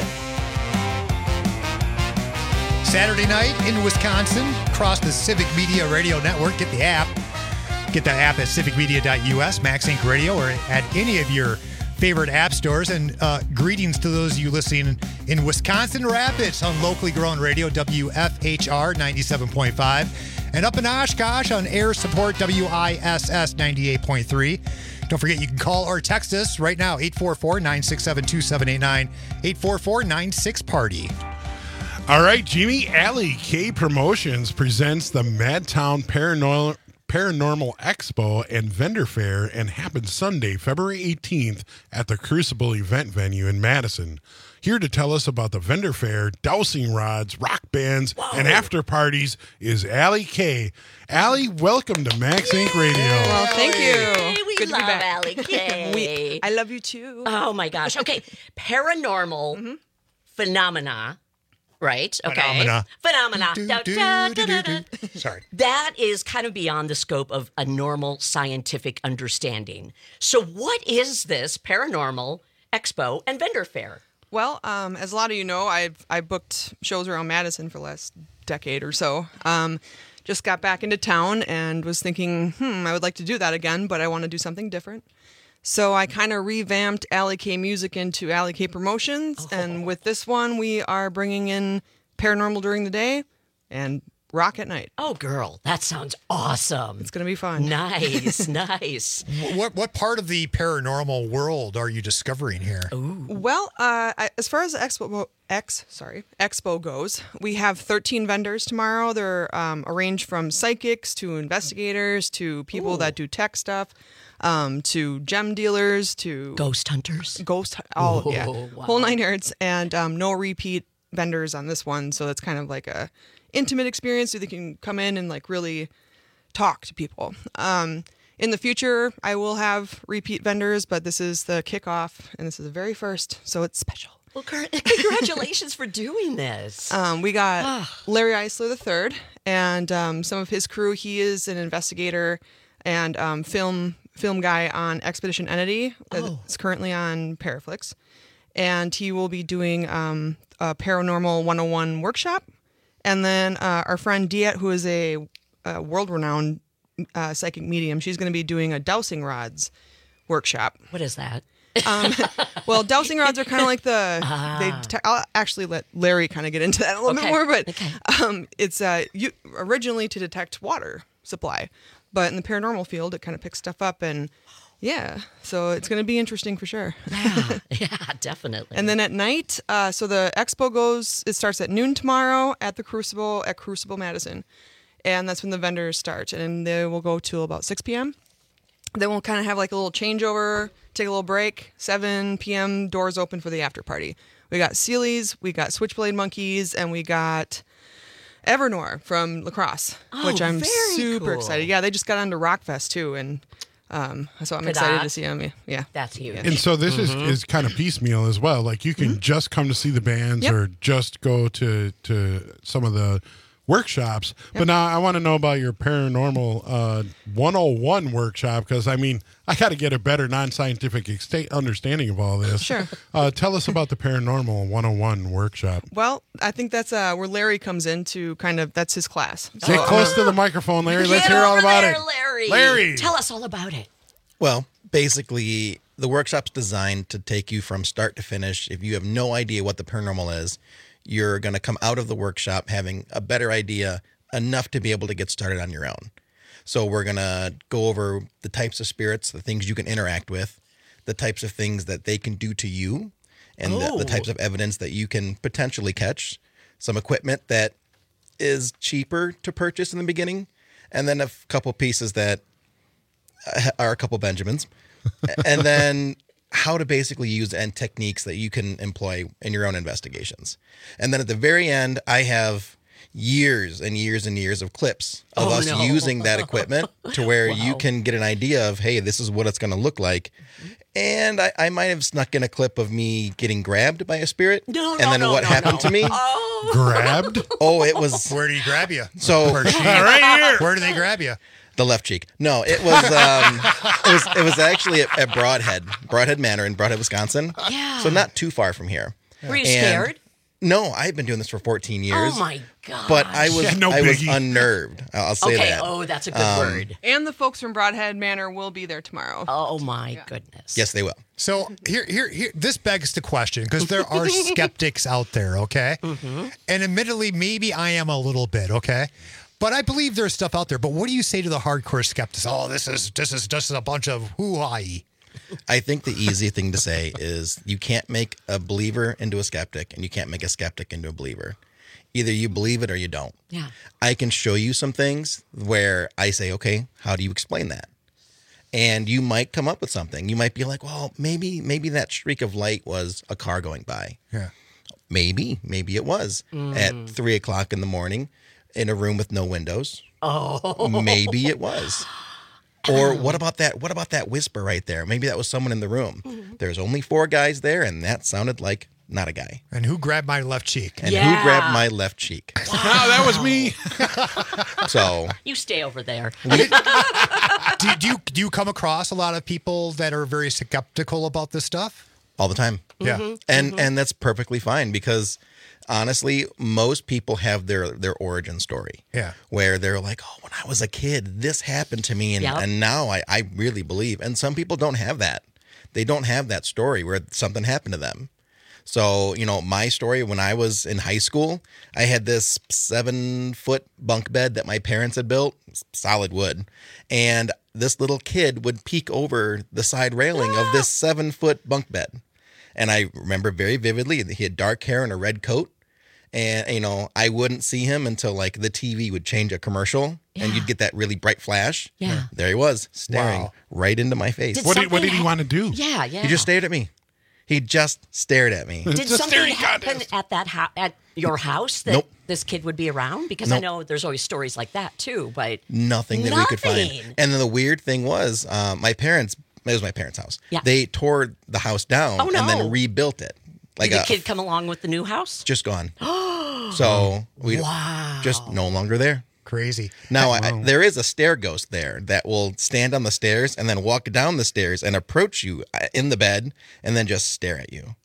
Speaker 16: Saturday night in Wisconsin, across the Civic Media Radio Network. Get the app. Get the app at civicmedia.us, Max Inc. Radio, or at any of your favorite app stores. And greetings to those of you listening in Wisconsin Rapids on locally grown radio, WFHR 97.5. And up in Oshkosh on air support, WISS 98.3. Don't forget, you can call or text us right now, 844-967-2789, 844-96-PARTY.
Speaker 18: All right, Jimmy, Alley K Promotions presents the Madtown Paranormal Expo and Vendor Fair, and happens Sunday, February 18th at the Crucible event venue in Madison. Here to tell us about the vendor fair, dowsing rods, rock bands, and after parties is Allie K. Allie, welcome to Max Inc. Radio.
Speaker 4: Well, thank you.
Speaker 19: We
Speaker 4: Good
Speaker 19: love
Speaker 4: to be back.
Speaker 19: Allie K.
Speaker 4: I love you too.
Speaker 19: Oh my gosh. Okay. Paranormal phenomena. Right. Okay. Phenomena.
Speaker 16: Sorry.
Speaker 19: That is kind of beyond the scope of a normal scientific understanding. So what is this paranormal expo and vendor fair?
Speaker 4: Well, as a lot of you know, I booked shows around Madison for the last decade or so. Just got back into town and was thinking, I would like to do that again, but I want to do something different. So I kind of revamped Allie K Music into Allie K Promotions. And with this one, we are bringing in paranormal during the day and rock at night.
Speaker 19: Oh, girl, that sounds awesome.
Speaker 4: It's going to be fun.
Speaker 19: Nice, nice.
Speaker 16: What part of the paranormal world are you discovering here?
Speaker 19: Ooh.
Speaker 4: Well, as far as the expo goes, we have 13 vendors tomorrow. They're arranged from psychics to investigators to people that do tech stuff, to gem dealers to
Speaker 19: ghost hunters.
Speaker 4: Whole nine yards, and no repeat vendors on this one. So it's kind of like a intimate experience, so they can come in and like really talk to people. In the future, I will have repeat vendors, but this is the kickoff, and this is the very first, so it's special.
Speaker 19: Well, congratulations for doing this.
Speaker 4: We got Larry Eisler III and some of his crew. He is an investigator and film guy on Expedition Entity. It's currently on Paraflix, and he will be doing a Paranormal 101 workshop. And then our friend Diet, who is a world-renowned psychic medium, she's going to be doing a dowsing rods workshop.
Speaker 19: What is that?
Speaker 4: Well, dowsing rods are kind of like I'll actually let Larry kind of get into that a little bit more, but it's originally to detect water supply. But in the paranormal field, it kind of picks stuff up, and so it's going to be interesting for sure.
Speaker 19: Yeah, definitely.
Speaker 4: And then at night, so the expo it starts at noon tomorrow at the Crucible Madison. And that's when the vendors start. And they will go till about 6 p.m. Then we'll kind of have like a little changeover, take a little break. 7 p.m., doors open for the after party. We got Sealy's, we got Switchblade Monkeys, and we got Evernor from La Crosse, which I'm super excited. Yeah, they just got onto Rockfest too, and so I'm excited to see them. Yeah,
Speaker 19: that's huge.
Speaker 18: And so this is kind of piecemeal as well. Like you can just come to see the bands or just go to some of the workshops. But now I want to know about your paranormal 101 workshop, because I mean I got to get a better non-scientific understanding of all this.
Speaker 4: Sure.
Speaker 18: Tell us about the paranormal 101 workshop.
Speaker 4: Well, I think that's where Larry comes in to that's his class.
Speaker 18: Get close to the microphone, Larry. Let's hear all about it.
Speaker 19: Larry, tell us all about it.
Speaker 6: Well, basically, the workshop's designed to take you from start to finish. If you have no idea what the paranormal is, you're going to come out of the workshop having a better idea, enough to be able to get started on your own. So we're going to go over the types of spirits, the things you can interact with, the types of things that they can do to you, and the types of evidence that you can potentially catch, some equipment that is cheaper to purchase in the beginning, and then a couple pieces that are a couple Benjamins, and then how to basically use and techniques that you can employ in your own investigations. And then at the very end, I have years and years and years of clips of us using that equipment to where you can get an idea of, hey, this is what it's going to look like. And I might have snuck in a clip of me getting grabbed by a spirit. What happened to me.
Speaker 18: Oh. Grabbed?
Speaker 6: Oh, it was...
Speaker 16: Where did he grab you?
Speaker 6: So
Speaker 16: right here. Where did they grab you?
Speaker 6: The left cheek. No, it was it was actually at Broadhead Manor in Broadhead, Wisconsin.
Speaker 19: Yeah.
Speaker 6: So not too far from here.
Speaker 19: Were you scared?
Speaker 6: No, I've been doing this for 14 years.
Speaker 19: Oh my god!
Speaker 6: But I was I was unnerved. I'll say that.
Speaker 19: Oh, that's a good word.
Speaker 4: And the folks from Broadhead Manor will be there tomorrow.
Speaker 19: Oh my goodness!
Speaker 6: Yes, they will.
Speaker 16: So here, this begs the question, because there are skeptics out there, okay? And admittedly, maybe I am a little bit, okay? But I believe there's stuff out there. But what do you say to the hardcore skeptics? Oh, this is just a bunch of hoo-ha-y.
Speaker 6: I think the easy thing to say is you can't make a believer into a skeptic, and you can't make a skeptic into a believer. Either you believe it or you don't.
Speaker 19: Yeah.
Speaker 6: I can show you some things where I say, okay, how do you explain that? And you might come up with something. You might be like, well, maybe that streak of light was a car going by.
Speaker 16: Yeah.
Speaker 6: Maybe it was at 3:00 in the morning in a room with no windows.
Speaker 19: Oh.
Speaker 6: Maybe it was. Or what about that whisper right there? Maybe that was someone in the room. There's only 4 guys there, and that sounded like not a guy.
Speaker 16: And who grabbed my left cheek?
Speaker 6: And who grabbed my left cheek?
Speaker 18: Wow, that was me.
Speaker 6: So
Speaker 19: you stay over there.
Speaker 16: Do you come across a lot of people that are very skeptical about this stuff?
Speaker 6: All the time.
Speaker 16: Yeah.
Speaker 6: And that's perfectly fine, because honestly, most people have their origin story.
Speaker 16: Yeah.
Speaker 6: Where they're like, oh, when I was a kid, this happened to me, and now I really believe. And some people don't have that. They don't have that story where something happened to them. So, my story, when I was in high school, I had this 7-foot bunk bed that my parents had built, solid wood. And this little kid would peek over the side railing of this 7-foot bunk bed. And I remember very vividly, he had dark hair and a red coat. And, I wouldn't see him until like the TV would change a commercial and you'd get that really bright flash.
Speaker 19: Yeah.
Speaker 6: There he was, staring right into my face.
Speaker 18: What did he want to do?
Speaker 19: Yeah.
Speaker 6: He just stared at me. He just stared at me.
Speaker 19: Did something happen at at your house that this kid would be around? Because I know there's always stories like that too, but
Speaker 6: nothing that we could find. And then the weird thing was, it was my parents' house.
Speaker 19: Yeah.
Speaker 6: They tore the house down and then rebuilt it.
Speaker 19: Did the kid come along with the new house?
Speaker 6: Just gone. So we just no longer there.
Speaker 16: Crazy.
Speaker 6: Now, there is a stair ghost there that will stand on the stairs and then walk down the stairs and approach you in the bed and then just stare at you.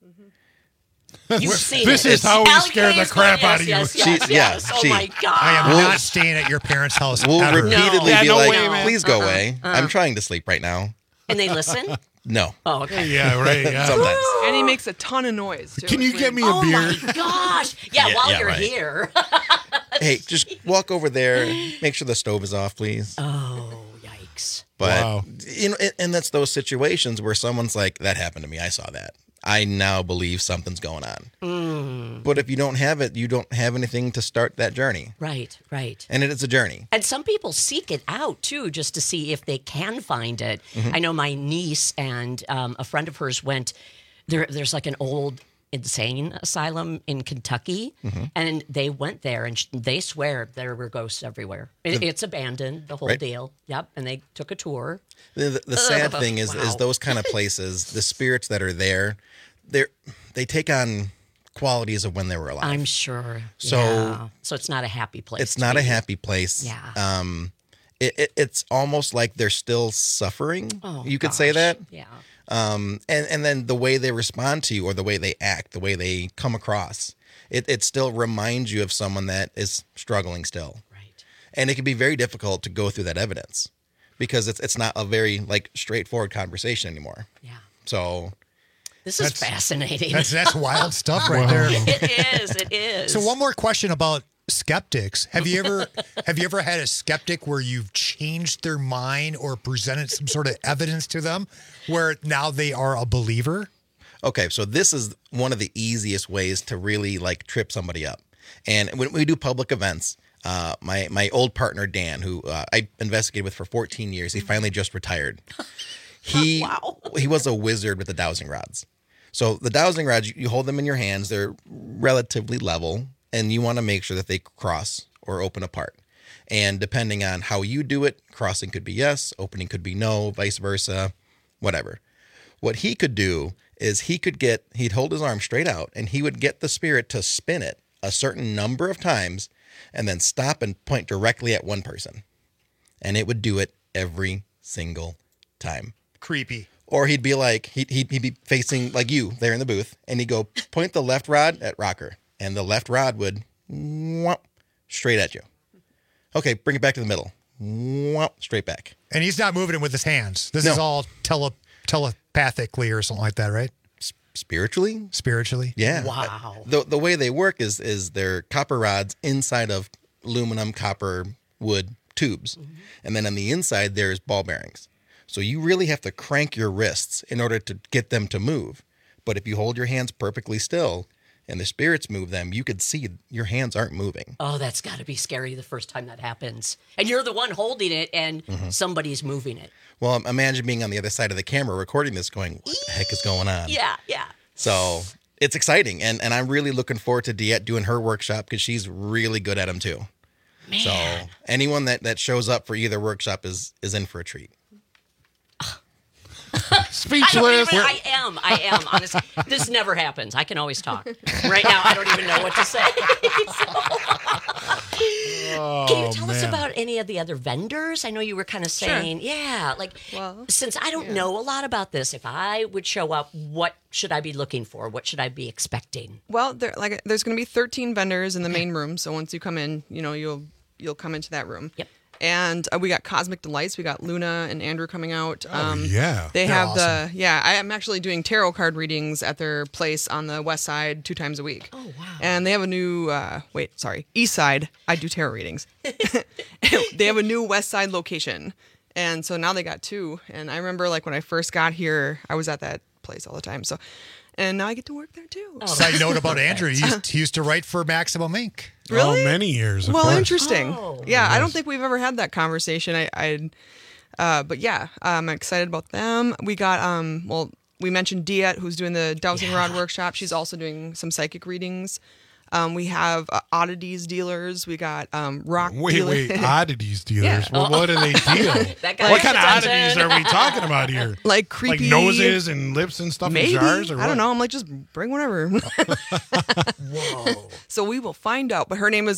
Speaker 19: You've seen
Speaker 18: this is how we scare the crap out of you.
Speaker 19: Yes. Oh my God.
Speaker 16: I am not staying at your parent's house.
Speaker 6: We'll
Speaker 16: ever.
Speaker 6: repeatedly be like, please go away. I'm trying to sleep right now.
Speaker 19: And they listen?
Speaker 6: No.
Speaker 19: Oh, okay.
Speaker 18: Yeah, right. Yeah.
Speaker 6: Sometimes.
Speaker 4: And he makes a ton of noise, too.
Speaker 18: Can you get me a beer?
Speaker 19: Oh my gosh. Yeah, while you're
Speaker 6: right.
Speaker 19: here.
Speaker 6: Hey, just walk over there. Make sure the stove is off, please.
Speaker 19: Oh, yikes.
Speaker 6: But, and that's those situations where someone's like, that happened to me. I saw that. I now believe something's going on. But if you don't have it, you don't have anything to start that journey.
Speaker 19: Right.
Speaker 6: And it is a journey.
Speaker 19: And some people seek it out, too, just to see if they can find it. I know my niece and a friend of hers went, there's like an old insane asylum in Kentucky, and they went there, and they swear there were ghosts everywhere. It's abandoned, the whole deal. Yep, and they took a tour.
Speaker 6: The sad thing is those kind of places, the spirits that are there, they take on qualities of when they were alive.
Speaker 19: I'm sure.
Speaker 6: So
Speaker 19: it's not a happy place.
Speaker 6: It's not a happy place.
Speaker 19: Yeah.
Speaker 6: It's almost like they're still suffering.
Speaker 19: Oh,
Speaker 6: you could say that.
Speaker 19: Yeah.
Speaker 6: And then the way they respond to you or the way they act, the way they come across, it still reminds you of someone that is struggling still.
Speaker 19: Right.
Speaker 6: And it can be very difficult to go through that evidence because it's not a very straightforward conversation anymore.
Speaker 19: Yeah.
Speaker 6: So
Speaker 19: this is fascinating.
Speaker 16: That's wild stuff right there.
Speaker 19: It is.
Speaker 16: So one more question about skeptics. Have you ever had a skeptic where you've changed their mind or presented some sort of evidence to them where now they are a believer?
Speaker 6: Okay, so this is one of the easiest ways to really trip somebody up. And when we do public events, my old partner Dan, who I investigated with for 14 years, he finally just retired. He was a wizard with the dowsing rods. So the dowsing rods, you hold them in your hands. They're relatively level, and you want to make sure that they cross or open apart. And depending on how you do it, crossing could be yes, opening could be no, vice versa, whatever. What he could do is he'd hold his arm straight out, and he would get the spirit to spin it a certain number of times and then stop and point directly at one person. And it would do it every single time.
Speaker 16: Creepy.
Speaker 6: Or he'd be like, he'd be facing like you there in the booth, and he'd go, point the left rod at Rocker. and the left rod would whop, straight at you. Okay, bring it back to the middle. Whop, straight back.
Speaker 16: And he's not moving it with his hands. This is all telepathically or something like that, right?
Speaker 6: Spiritually?
Speaker 16: Spiritually.
Speaker 6: Yeah.
Speaker 19: Wow.
Speaker 6: The way they work is they're copper rods inside of aluminum, copper, wood tubes.
Speaker 19: Mm-hmm.
Speaker 6: And then on the inside, there's ball bearings. So you really have to crank your wrists in order to get them to move. But if you hold your hands perfectly still and the spirits move them, you could see your hands aren't moving.
Speaker 19: Oh, that's got to be scary the first time that happens. And you're the one holding it and somebody's moving it.
Speaker 6: Well, imagine being on the other side of the camera recording this going, what the heck is going on?
Speaker 19: Yeah.
Speaker 6: So it's exciting. And I'm really looking forward to Diet doing her workshop because she's really good at them too.
Speaker 19: Man.
Speaker 6: So anyone that shows up for either workshop is in for a treat.
Speaker 18: Speechless.
Speaker 19: I am. Honestly, this never happens. I can always talk. Right now, I don't even know what to say. Can you tell us about any of the other vendors? I know you were kind of saying, since I don't know a lot about this, if I would show up, what should I be looking for? What should I be expecting?
Speaker 4: Well, there's going to be 13 vendors in the main room. So once you come in, you'll come into that room.
Speaker 19: Yep.
Speaker 4: And we got Cosmic Delights. We got Luna and Andrew coming out. They
Speaker 16: They're
Speaker 4: have
Speaker 16: awesome.
Speaker 4: I'm actually doing tarot card readings at their place on the west side 2 times a week.
Speaker 19: Oh, wow.
Speaker 4: And they have a new, east side. I do tarot readings. They have a new west side location. And so now they got 2. And I remember when I first got here, I was at that place all the time. So, and now I get to work there too.
Speaker 19: Oh.
Speaker 16: Side note about Andrew, he used to write for Maximum Inc.
Speaker 4: Really?
Speaker 18: Oh, many years. Of
Speaker 4: Well,
Speaker 18: course.
Speaker 4: interesting.
Speaker 19: Oh.
Speaker 4: Yeah, I don't think we've ever had that conversation. But yeah, I'm excited about them. We got we mentioned Diet, who's doing the dowsing rod workshop. She's also doing some psychic readings. We have oddities dealers. We got rock dealers.
Speaker 18: Wait, oddities dealers.
Speaker 4: Yeah.
Speaker 18: Well, what do they deal? What kind of oddities are we talking about here?
Speaker 4: Like creepy,
Speaker 18: like noses and lips and stuff
Speaker 4: maybe.
Speaker 18: in jars, or
Speaker 4: I don't
Speaker 18: what?
Speaker 4: know. I'm like, just bring whatever.
Speaker 19: Whoa.
Speaker 4: So we will find out. But her name is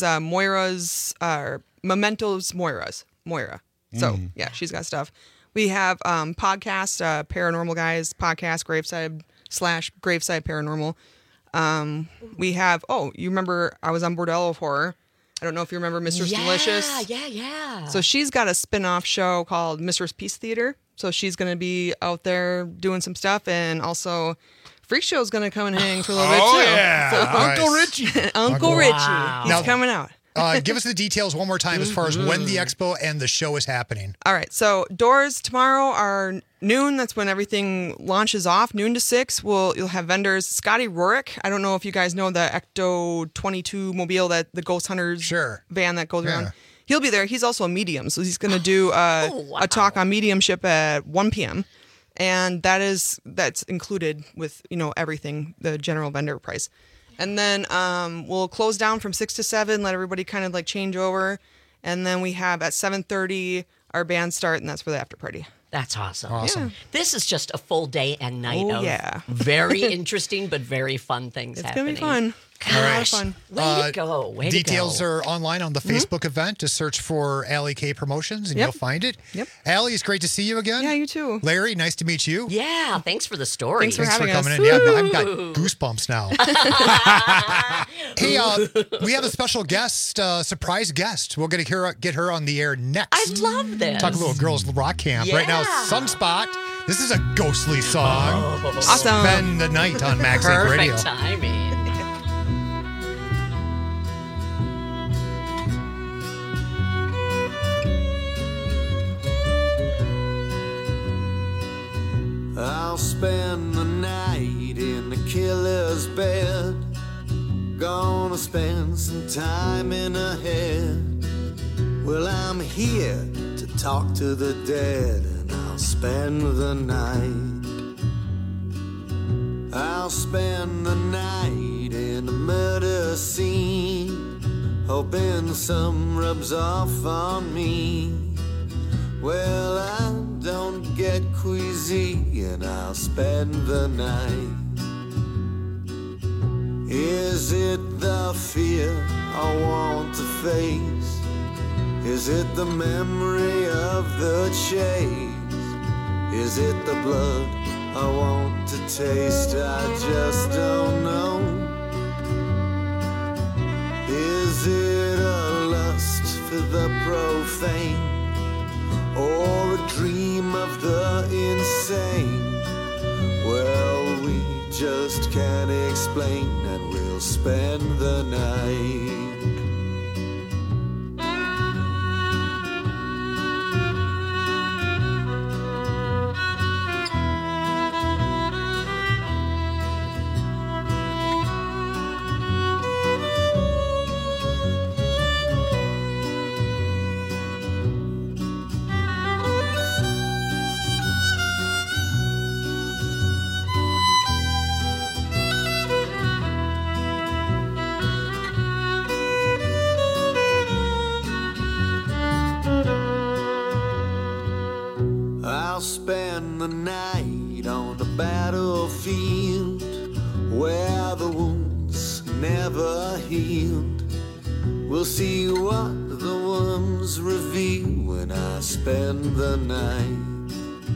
Speaker 4: Mementos Moira. So yeah, she's got stuff. We have podcast, Paranormal Guys podcast, Graveside Paranormal. We have, you remember I was on Bordello of Horror. I don't know if you remember Mistress Delicious.
Speaker 19: Yeah.
Speaker 4: So she's got a spin-off show called Mistress Peace Theater. So she's going to be out there doing some stuff. And also Freak Show's going to come and hang for a little bit too.
Speaker 18: Yeah.
Speaker 4: So,
Speaker 18: Uncle Richie.
Speaker 4: Uncle Richie.
Speaker 19: Wow.
Speaker 4: He's coming out.
Speaker 16: Give us the details one more time as far as when the expo and the show is happening.
Speaker 4: All right. So doors tomorrow are noon. That's when everything launches off. Noon to 6. You'll have vendors. Scotty Rorick. I don't know if you guys know the Ecto 22 mobile, that the Ghost Hunters van that goes around. He'll be there. He's also a medium, so he's going to do a talk on mediumship at 1 p.m. And that's included with everything, the general vendor price. And then we'll close down from 6 to 7, let everybody kind of change over. And then we have at 7:30 our band start, and that's for the after party.
Speaker 19: That's awesome.
Speaker 16: Awesome.
Speaker 19: Yeah. This is just a full day and night of very interesting but very fun things happening.
Speaker 4: It's going to be fun.
Speaker 19: Gosh, way to go. Way
Speaker 16: Details
Speaker 19: to go.
Speaker 16: are online on the Facebook event. Just search for Allie K Promotions and you'll find it.
Speaker 4: Yep.
Speaker 16: Allie, it's great to see you again.
Speaker 4: Yeah, you too.
Speaker 16: Larry, nice to meet you.
Speaker 19: Yeah, thanks for the story.
Speaker 4: Thanks for
Speaker 16: coming
Speaker 4: us.
Speaker 16: in. Yeah, I've got goosebumps now. Hey, we have a special guest, surprise guest. We're going to get her on the air next.
Speaker 19: I love this.
Speaker 16: Talk a little girls rock camp. Right now, Sunspot. This is a ghostly song.
Speaker 4: Awesome.
Speaker 16: Spend the night on Max Inc. Radio.
Speaker 19: Perfect timing.
Speaker 20: I'll spend the night in the killer's bed. Gonna spend some time in her head. Well, I'm here to talk to the dead, and I'll spend the night. I'll spend the night in a murder scene, hoping some rubs off on me. Well, I don't get queasy, and I'll spend the night. Is it the fear I want to face? Is it the memory of the chase? Is it the blood I want to taste? I just don't know. profane, or a dream of the insane. Well, we just can't explain, and we'll spend the night. I'll spend the night on the battlefield where the wounds never healed. We'll see what the wounds reveal when I spend the night.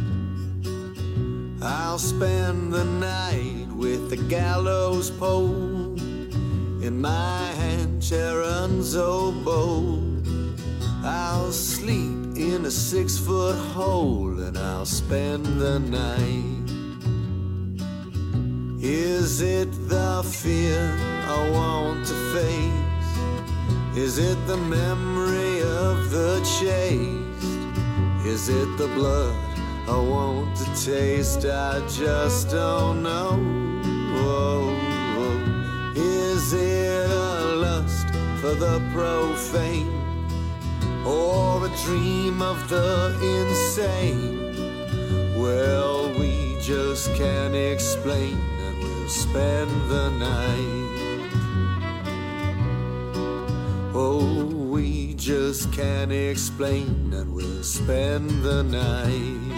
Speaker 20: I'll spend the night with the gallows pole in my hand, Sharon's oboe. I'll sleep in a 6-foot hole and I'll spend the night. Is it the fear I want to face? Is it the memory of the chase? Is it the blood I want to taste? I just don't know. Is it a lust for the profane, or a dream of the insane? Well, we just can't explain, and we'll spend the night. Oh, we just can't explain, and we'll spend the night.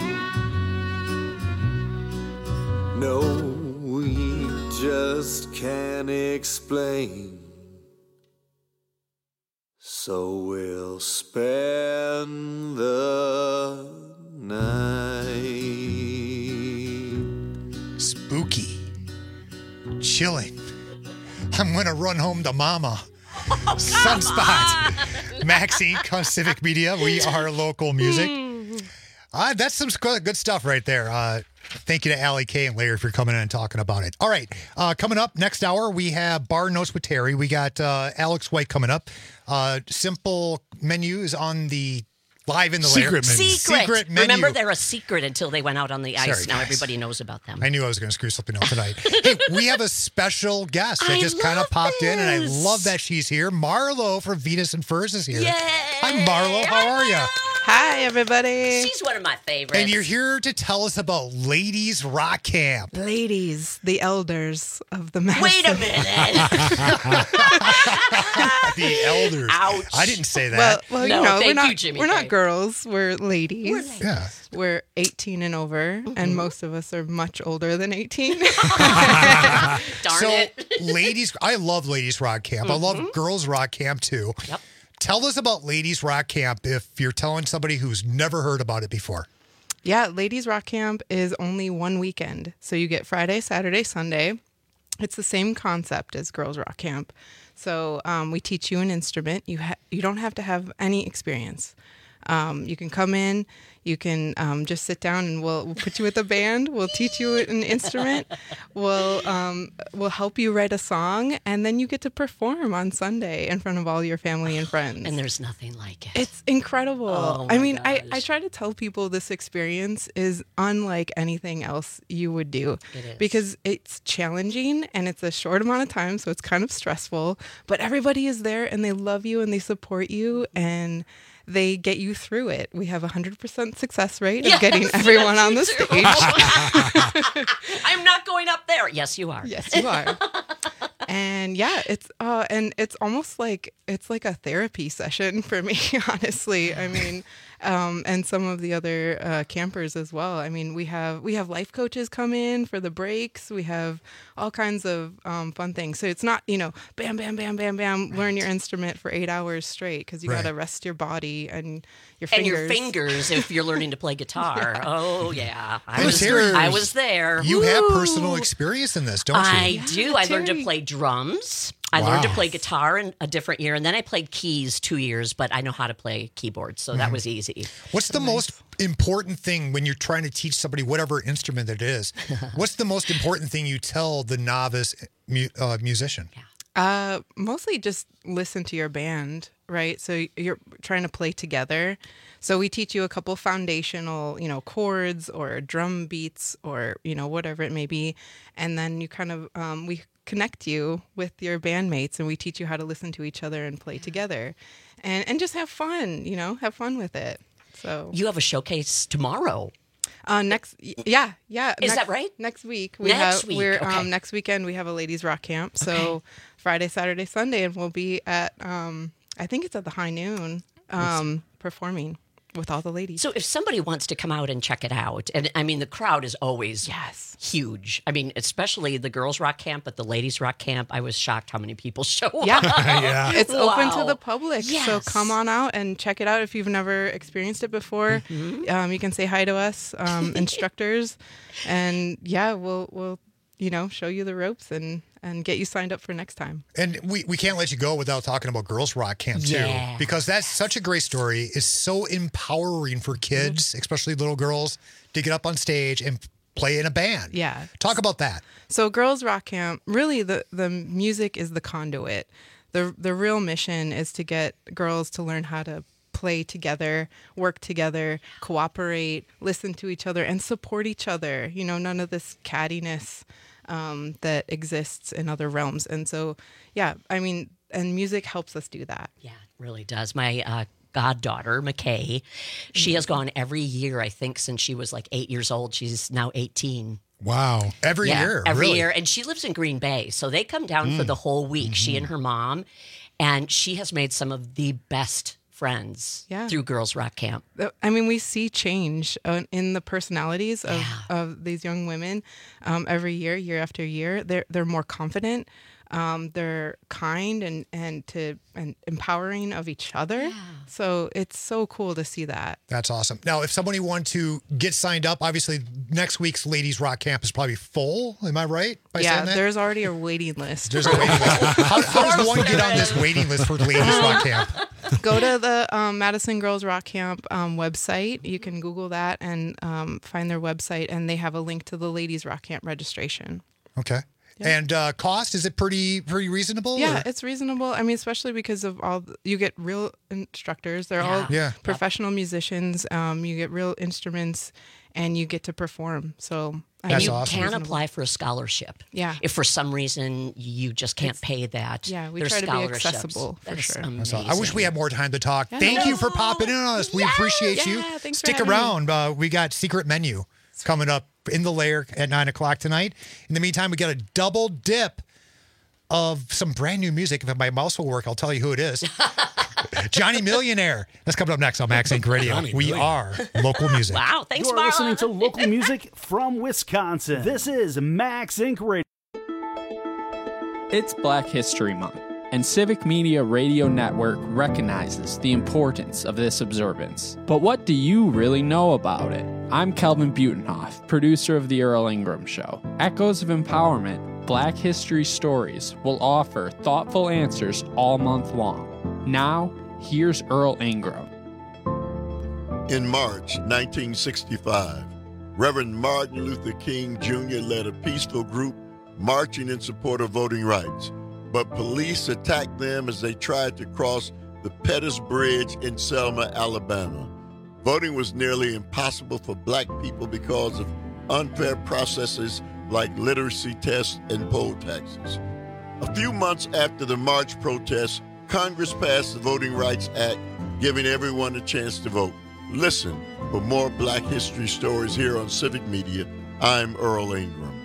Speaker 20: No, we just can't explain, so we'll spend the night.
Speaker 16: Spooky. Chilling. I'm going to run home to mama. Sunspot. Max Inc. on Civic Media. We are local music. That's some good stuff right there. Thank you to Allie K and Larry for coming in and talking about it. All right. Coming up next hour, we have Bar Notes with Terry. We got Alex White coming up. Simple menu is on the Live in the Lair. Secret menu.
Speaker 19: Remember, they're a secret until they went out on the ice.
Speaker 16: Sorry,
Speaker 19: now
Speaker 16: guys.
Speaker 19: everybody knows about them.
Speaker 16: I knew I was going to screw something up tonight. Hey, we have a special guest that just kind of popped in, and I love that she's here. Marlo from Venus and Furs is here.
Speaker 19: Yay!
Speaker 16: Hi, Marlo. How are you?
Speaker 4: Hi, everybody.
Speaker 19: She's one of my favorites.
Speaker 16: And you're here to tell us about Ladies Rock Camp.
Speaker 4: Ladies, the elders of the Madison.
Speaker 19: Wait a minute.
Speaker 16: The elders.
Speaker 19: Ouch.
Speaker 16: I didn't say that.
Speaker 4: Well,
Speaker 19: No,
Speaker 4: you know,
Speaker 19: thank
Speaker 4: we're not,
Speaker 19: you, Jimmy
Speaker 4: we're
Speaker 19: K.
Speaker 4: not girls. We're ladies.
Speaker 19: We're ladies.
Speaker 16: Yeah.
Speaker 4: We're 18 and over, and most of us are much older than 18.
Speaker 19: Darn
Speaker 16: So,
Speaker 19: it.
Speaker 16: ladies, I love Ladies Rock Camp. I love Girls Rock Camp too.
Speaker 19: Yep.
Speaker 16: Tell us about Ladies Rock Camp if you're telling somebody who's never heard about it before.
Speaker 4: Yeah, Ladies Rock Camp is only one weekend. So you get Friday, Saturday, Sunday. It's the same concept as Girls Rock Camp. So we teach you an instrument. You don't have to have any experience. You can come in, you can just sit down, and we'll put you with a band. We'll teach you an instrument. We'll help you write a song, and then you get to perform on Sunday in front of all your family and friends.
Speaker 19: And there's nothing like it.
Speaker 4: It's incredible.
Speaker 19: Oh,
Speaker 4: I
Speaker 19: my
Speaker 4: mean, I
Speaker 19: gosh.
Speaker 4: try to tell people this experience is unlike anything else you would do.
Speaker 19: It is.
Speaker 4: Because it's challenging and it's a short amount of time, so it's kind of stressful. But everybody is there and they love you and they support you and they get you through it. We have a 100% success rate of getting everyone on the stage.
Speaker 19: I'm not going up there. Yes, you are.
Speaker 4: Yes, you are. And yeah, it's almost like it's like a therapy session for me, honestly. I mean, and some of the other campers as well. I mean, we have life coaches come in for the breaks. We have all kinds of fun things. So it's not, bam, bam, bam, bam, bam, learn your instrument for 8 hours straight, because you got to rest your body and your fingers.
Speaker 19: And your fingers if you're learning to play guitar.
Speaker 4: Yeah.
Speaker 19: Oh, yeah. I
Speaker 16: Listeners,
Speaker 19: was there.
Speaker 16: You have personal experience in this, don't you?
Speaker 19: I do. I learned to play drums. I learned to play guitar in a different year, and then I played keys 2 years, but I know how to play keyboards, so that was easy.
Speaker 16: What's the most important thing when you're trying to teach somebody whatever instrument it is? What's the most important thing you tell the novice musician?
Speaker 4: Mostly just listen to your band, right? So you're trying to play together. So we teach you a couple foundational, chords or drum beats or, whatever it may be. And then you kind of, we connect you with your bandmates and we teach you how to listen to each other and play together and just have fun, have fun with it. So
Speaker 19: you have a showcase tomorrow.
Speaker 4: Next
Speaker 19: that right?
Speaker 4: Next week next weekend we have a ladies rock camp. So Friday, Saturday, Sunday, and we'll be at I think it's at the High Noon performing with all the ladies.
Speaker 19: So if somebody wants to come out and check it out, and I mean the crowd is always huge. I mean, especially the girls rock camp, but the ladies rock camp, I was shocked how many people show up.
Speaker 4: Yeah. It's open to the public. Yes. So come on out and check it out if you've never experienced it before. You can say hi to us, instructors, and we'll show you the ropes and get you signed up for next time.
Speaker 16: And we can't let you go without talking about Girls Rock Camp, too, because that's such a great story. It's so empowering for kids, especially little girls, to get up on stage and play in a band.
Speaker 4: Yeah.
Speaker 16: Talk about that.
Speaker 4: So Girls Rock Camp, really the music is the conduit. The real mission is to get girls to learn how to play together, work together, cooperate, listen to each other, and support each other. None of this cattiness that exists in other realms. And so, and music helps us do that.
Speaker 19: Yeah, it really does. My goddaughter, McKay, she has gone every year, I think, since she was like 8 years old. She's now 18.
Speaker 16: Wow. Every year?
Speaker 19: Every
Speaker 16: really?
Speaker 19: year. And she lives in Green Bay. So they come down for the whole week, she and her mom. And she has made some of the best friends through Girls Rock Camp.
Speaker 4: I mean, we see change in the personalities of these young women every year after year. They're more confident. They're kind and empowering of each other. Yeah. So it's so cool to see that.
Speaker 16: That's awesome. Now, if somebody wanted to get signed up, obviously next week's Ladies Rock Camp is probably full. Am I right by saying that?
Speaker 4: There's already a waiting list.
Speaker 16: There's a waiting list. How does one get on this waiting list for Ladies Rock Camp?
Speaker 4: Go to the Madison Girls Rock Camp website. You can Google that and find their website, and they have a link to the Ladies Rock Camp registration.
Speaker 16: Okay. And cost, is it pretty reasonable?
Speaker 4: Yeah, it's reasonable. I mean, especially because of you get real instructors. They're all professional musicians. You get real instruments, and you get to perform. So
Speaker 19: and you can apply for a scholarship.
Speaker 4: Yeah.
Speaker 19: If for some reason you just can't pay that.
Speaker 4: Yeah, we try to be accessible for sure.
Speaker 16: I wish we had more time to talk. Thank you for popping in on us. We appreciate you. Stick around. We got Secret Menu coming up in the Lair at 9 o'clock tonight. In the meantime, we got a double dip of some brand new music. If my mouse will work, I'll tell you who it is. Johnny Millionaire. That's coming up next on Max Inc. Radio. We are local music.
Speaker 19: Wow, thanks,
Speaker 1: You're listening to local music from Wisconsin. This is Max Inc. Radio.
Speaker 7: It's Black History Month, and Civic Media Radio Network recognizes the importance of this observance. But what do you really know about it? I'm Kelvin Butenhoff, producer of The Earl Ingram Show. Echoes of Empowerment, Black History Stories will offer thoughtful answers all month long. Now, here's Earl Ingram.
Speaker 8: In March 1965, Reverend Martin Luther King Jr. led a peaceful group marching in support of voting rights. But police attacked them as they tried to cross the Pettus Bridge in Selma, Alabama. Voting was nearly impossible for black people because of unfair processes like literacy tests and poll taxes. A few months after the march protests, Congress passed the Voting Rights Act, giving everyone a chance to vote. Listen for more Black history stories here on Civic Media. I'm Earl Ingram.